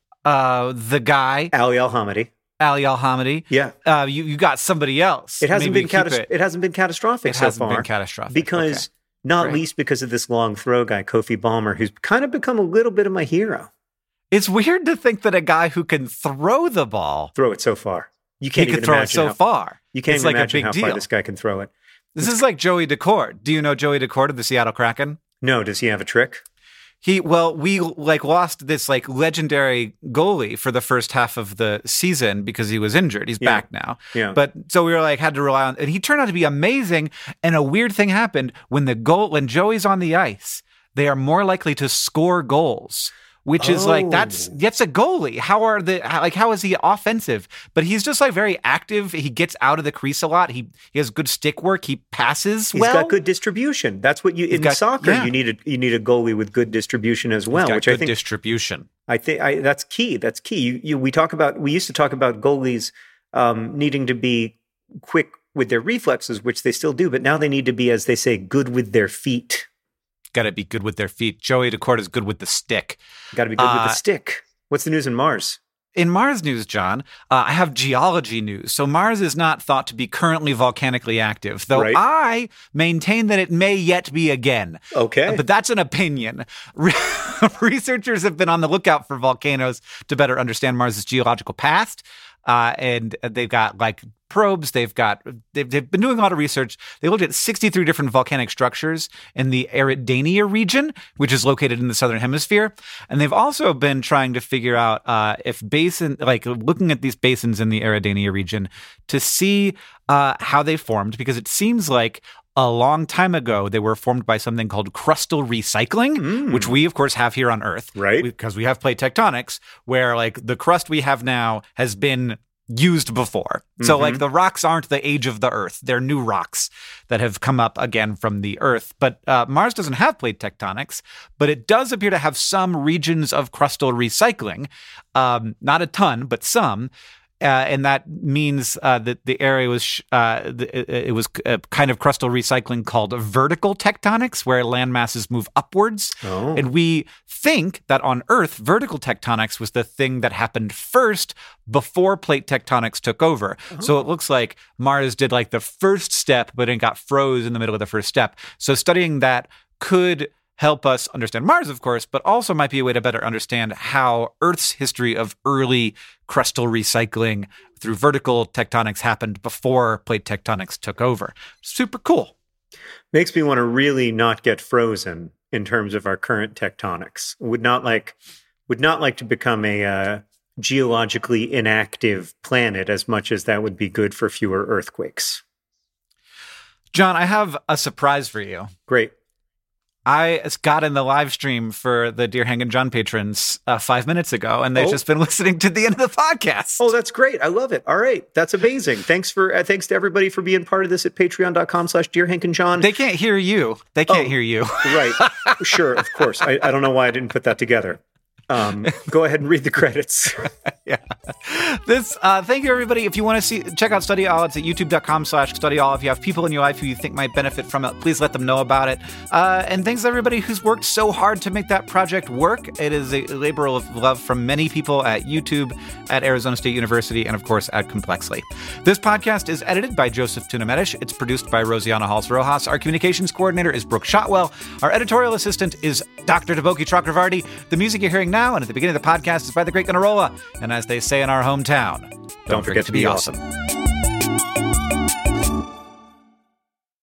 [SPEAKER 2] Uh, the guy,
[SPEAKER 1] Ali Al-Hamadi.
[SPEAKER 2] Ali Al-Hamadi.
[SPEAKER 1] Yeah.
[SPEAKER 2] Uh, you, you got somebody else.
[SPEAKER 1] It hasn't Maybe been catas- it. it hasn't been catastrophic
[SPEAKER 2] it
[SPEAKER 1] so
[SPEAKER 2] hasn't
[SPEAKER 1] far.
[SPEAKER 2] been catastrophic.
[SPEAKER 1] Because,
[SPEAKER 2] okay.
[SPEAKER 1] not
[SPEAKER 2] right.
[SPEAKER 1] least because of this long throw guy, Kofi Balmer, who's kind of become a little bit of my hero.
[SPEAKER 2] It's weird to think that a guy who can throw the ball.
[SPEAKER 1] Throw it so far. You can't
[SPEAKER 2] he
[SPEAKER 1] even
[SPEAKER 2] can throw
[SPEAKER 1] imagine
[SPEAKER 2] it so
[SPEAKER 1] how,
[SPEAKER 2] far.
[SPEAKER 1] You can't
[SPEAKER 2] it's
[SPEAKER 1] even
[SPEAKER 2] like
[SPEAKER 1] imagine
[SPEAKER 2] a big
[SPEAKER 1] how
[SPEAKER 2] deal.
[SPEAKER 1] far this guy can throw it.
[SPEAKER 2] This it's, is like Joey Daccord. Do you know Joey Daccord of the Seattle Kraken?
[SPEAKER 1] No. Does he have a trick?
[SPEAKER 2] He, well, we like lost this like legendary goalie for the first half of the season because he was injured. He's
[SPEAKER 1] yeah.
[SPEAKER 2] back now.
[SPEAKER 1] Yeah.
[SPEAKER 2] But so we were like, had to rely on, and he turned out to be amazing. And a weird thing happened when the goal, when Joey's on the ice, they are more likely to score goals, which is
[SPEAKER 1] oh.
[SPEAKER 2] like, that's, that's a goalie. How are the, how, like, how is he offensive? But he's just like very active. He gets out of the crease a lot. He, he has good stick work. He passes
[SPEAKER 1] He's
[SPEAKER 2] well.
[SPEAKER 1] got good distribution. That's what you,
[SPEAKER 2] He's
[SPEAKER 1] in
[SPEAKER 2] got,
[SPEAKER 1] soccer,
[SPEAKER 2] yeah.
[SPEAKER 1] you need a, you need a goalie with good distribution as well,
[SPEAKER 2] He's got
[SPEAKER 1] which
[SPEAKER 2] good
[SPEAKER 1] I think
[SPEAKER 2] distribution.
[SPEAKER 1] I think I, that's key. That's key. You, you, we talk about, we used to talk about goalies um, needing to be quick with their reflexes, which they still do, but now they need to be, as they say, good with their feet.
[SPEAKER 2] Got to be good with their feet. Joey Daccord is good with the stick.
[SPEAKER 1] Got to be good
[SPEAKER 2] uh,
[SPEAKER 1] with the stick. What's the news in Mars?
[SPEAKER 2] In Mars news, John, uh, I have geology news. So Mars is not thought to be currently volcanically active, though
[SPEAKER 1] right.
[SPEAKER 2] I maintain that it may yet be again.
[SPEAKER 1] Okay.
[SPEAKER 2] Uh, but that's an opinion. Re- Researchers have been on the lookout for volcanoes to better understand Mars's geological past. Uh, and they've got like probes. They've got they've, they've been doing a lot of research. They looked at sixty-three different volcanic structures in the Eridania region, which is located in the southern hemisphere. And they've also been trying to figure out uh, if basin, like looking at these basins in the Eridania region to see uh, how they formed, because it seems like a long time ago, they were formed by something called crustal recycling, mm. which we, of course, have here on Earth.
[SPEAKER 1] Right.
[SPEAKER 2] Because we have plate tectonics, where like the crust we have now has been used before. Mm-hmm. So like the rocks aren't the age of the Earth. They're new rocks that have come up again from the Earth. But uh, Mars doesn't have plate tectonics, but it does appear to have some regions of crustal recycling. Um, not a ton, but some. Uh, and that means uh, that the area was uh, it, it was a kind of crustal recycling called vertical tectonics, where land masses move upwards.
[SPEAKER 1] Oh.
[SPEAKER 2] And we think that on Earth, vertical tectonics was the thing that happened first before plate tectonics took over. Oh. So it looks like Mars did like the first step, but it got froze in the middle of the first step. So studying that could help us understand Mars, of course, but also might be a way to better understand how Earth's history of early crustal recycling through vertical tectonics happened before plate tectonics took over. Super cool.
[SPEAKER 1] Makes me want to really not get frozen in terms of our current tectonics. Would not like would not like to become a uh, geologically inactive planet as much as that would be good for fewer earthquakes.
[SPEAKER 2] John, I have a surprise for you.
[SPEAKER 1] Great.
[SPEAKER 2] I got in the live stream for the Dear Hank and John patrons uh, five minutes ago, and they've oh. just been listening to the end of the podcast.
[SPEAKER 1] Oh, that's great. I love it. All right. That's amazing. Thanks for uh, thanks to everybody for being part of this at patreon.com slash Dear Hank and John.
[SPEAKER 2] They can't hear you. They can't
[SPEAKER 1] oh,
[SPEAKER 2] hear you.
[SPEAKER 1] Right. Sure. Of course. I, I don't know why I didn't put that together. Um, go ahead and read the credits.
[SPEAKER 2] yeah. This, uh, thank you, everybody. If you want to see, check out Study All. It's at youtube.com slash Study All. If you have people in your life who you think might benefit from it, please let them know about it. Uh, and thanks to everybody who's worked so hard to make that project work. It is a labor of love from many people at YouTube, at Arizona State University, and of course at Complexly. This podcast is edited by Joseph Tuna-Medish. It's produced by Rosianna Halls-Rojas. Our communications coordinator is Brooke Shotwell. Our editorial assistant is Doctor Deboki Chakravarti. The music you're hearing now and at the beginning of the podcast is by the Great Gunnarolla. And as they say in our hometown, don't, don't forget, forget to be awesome. awesome.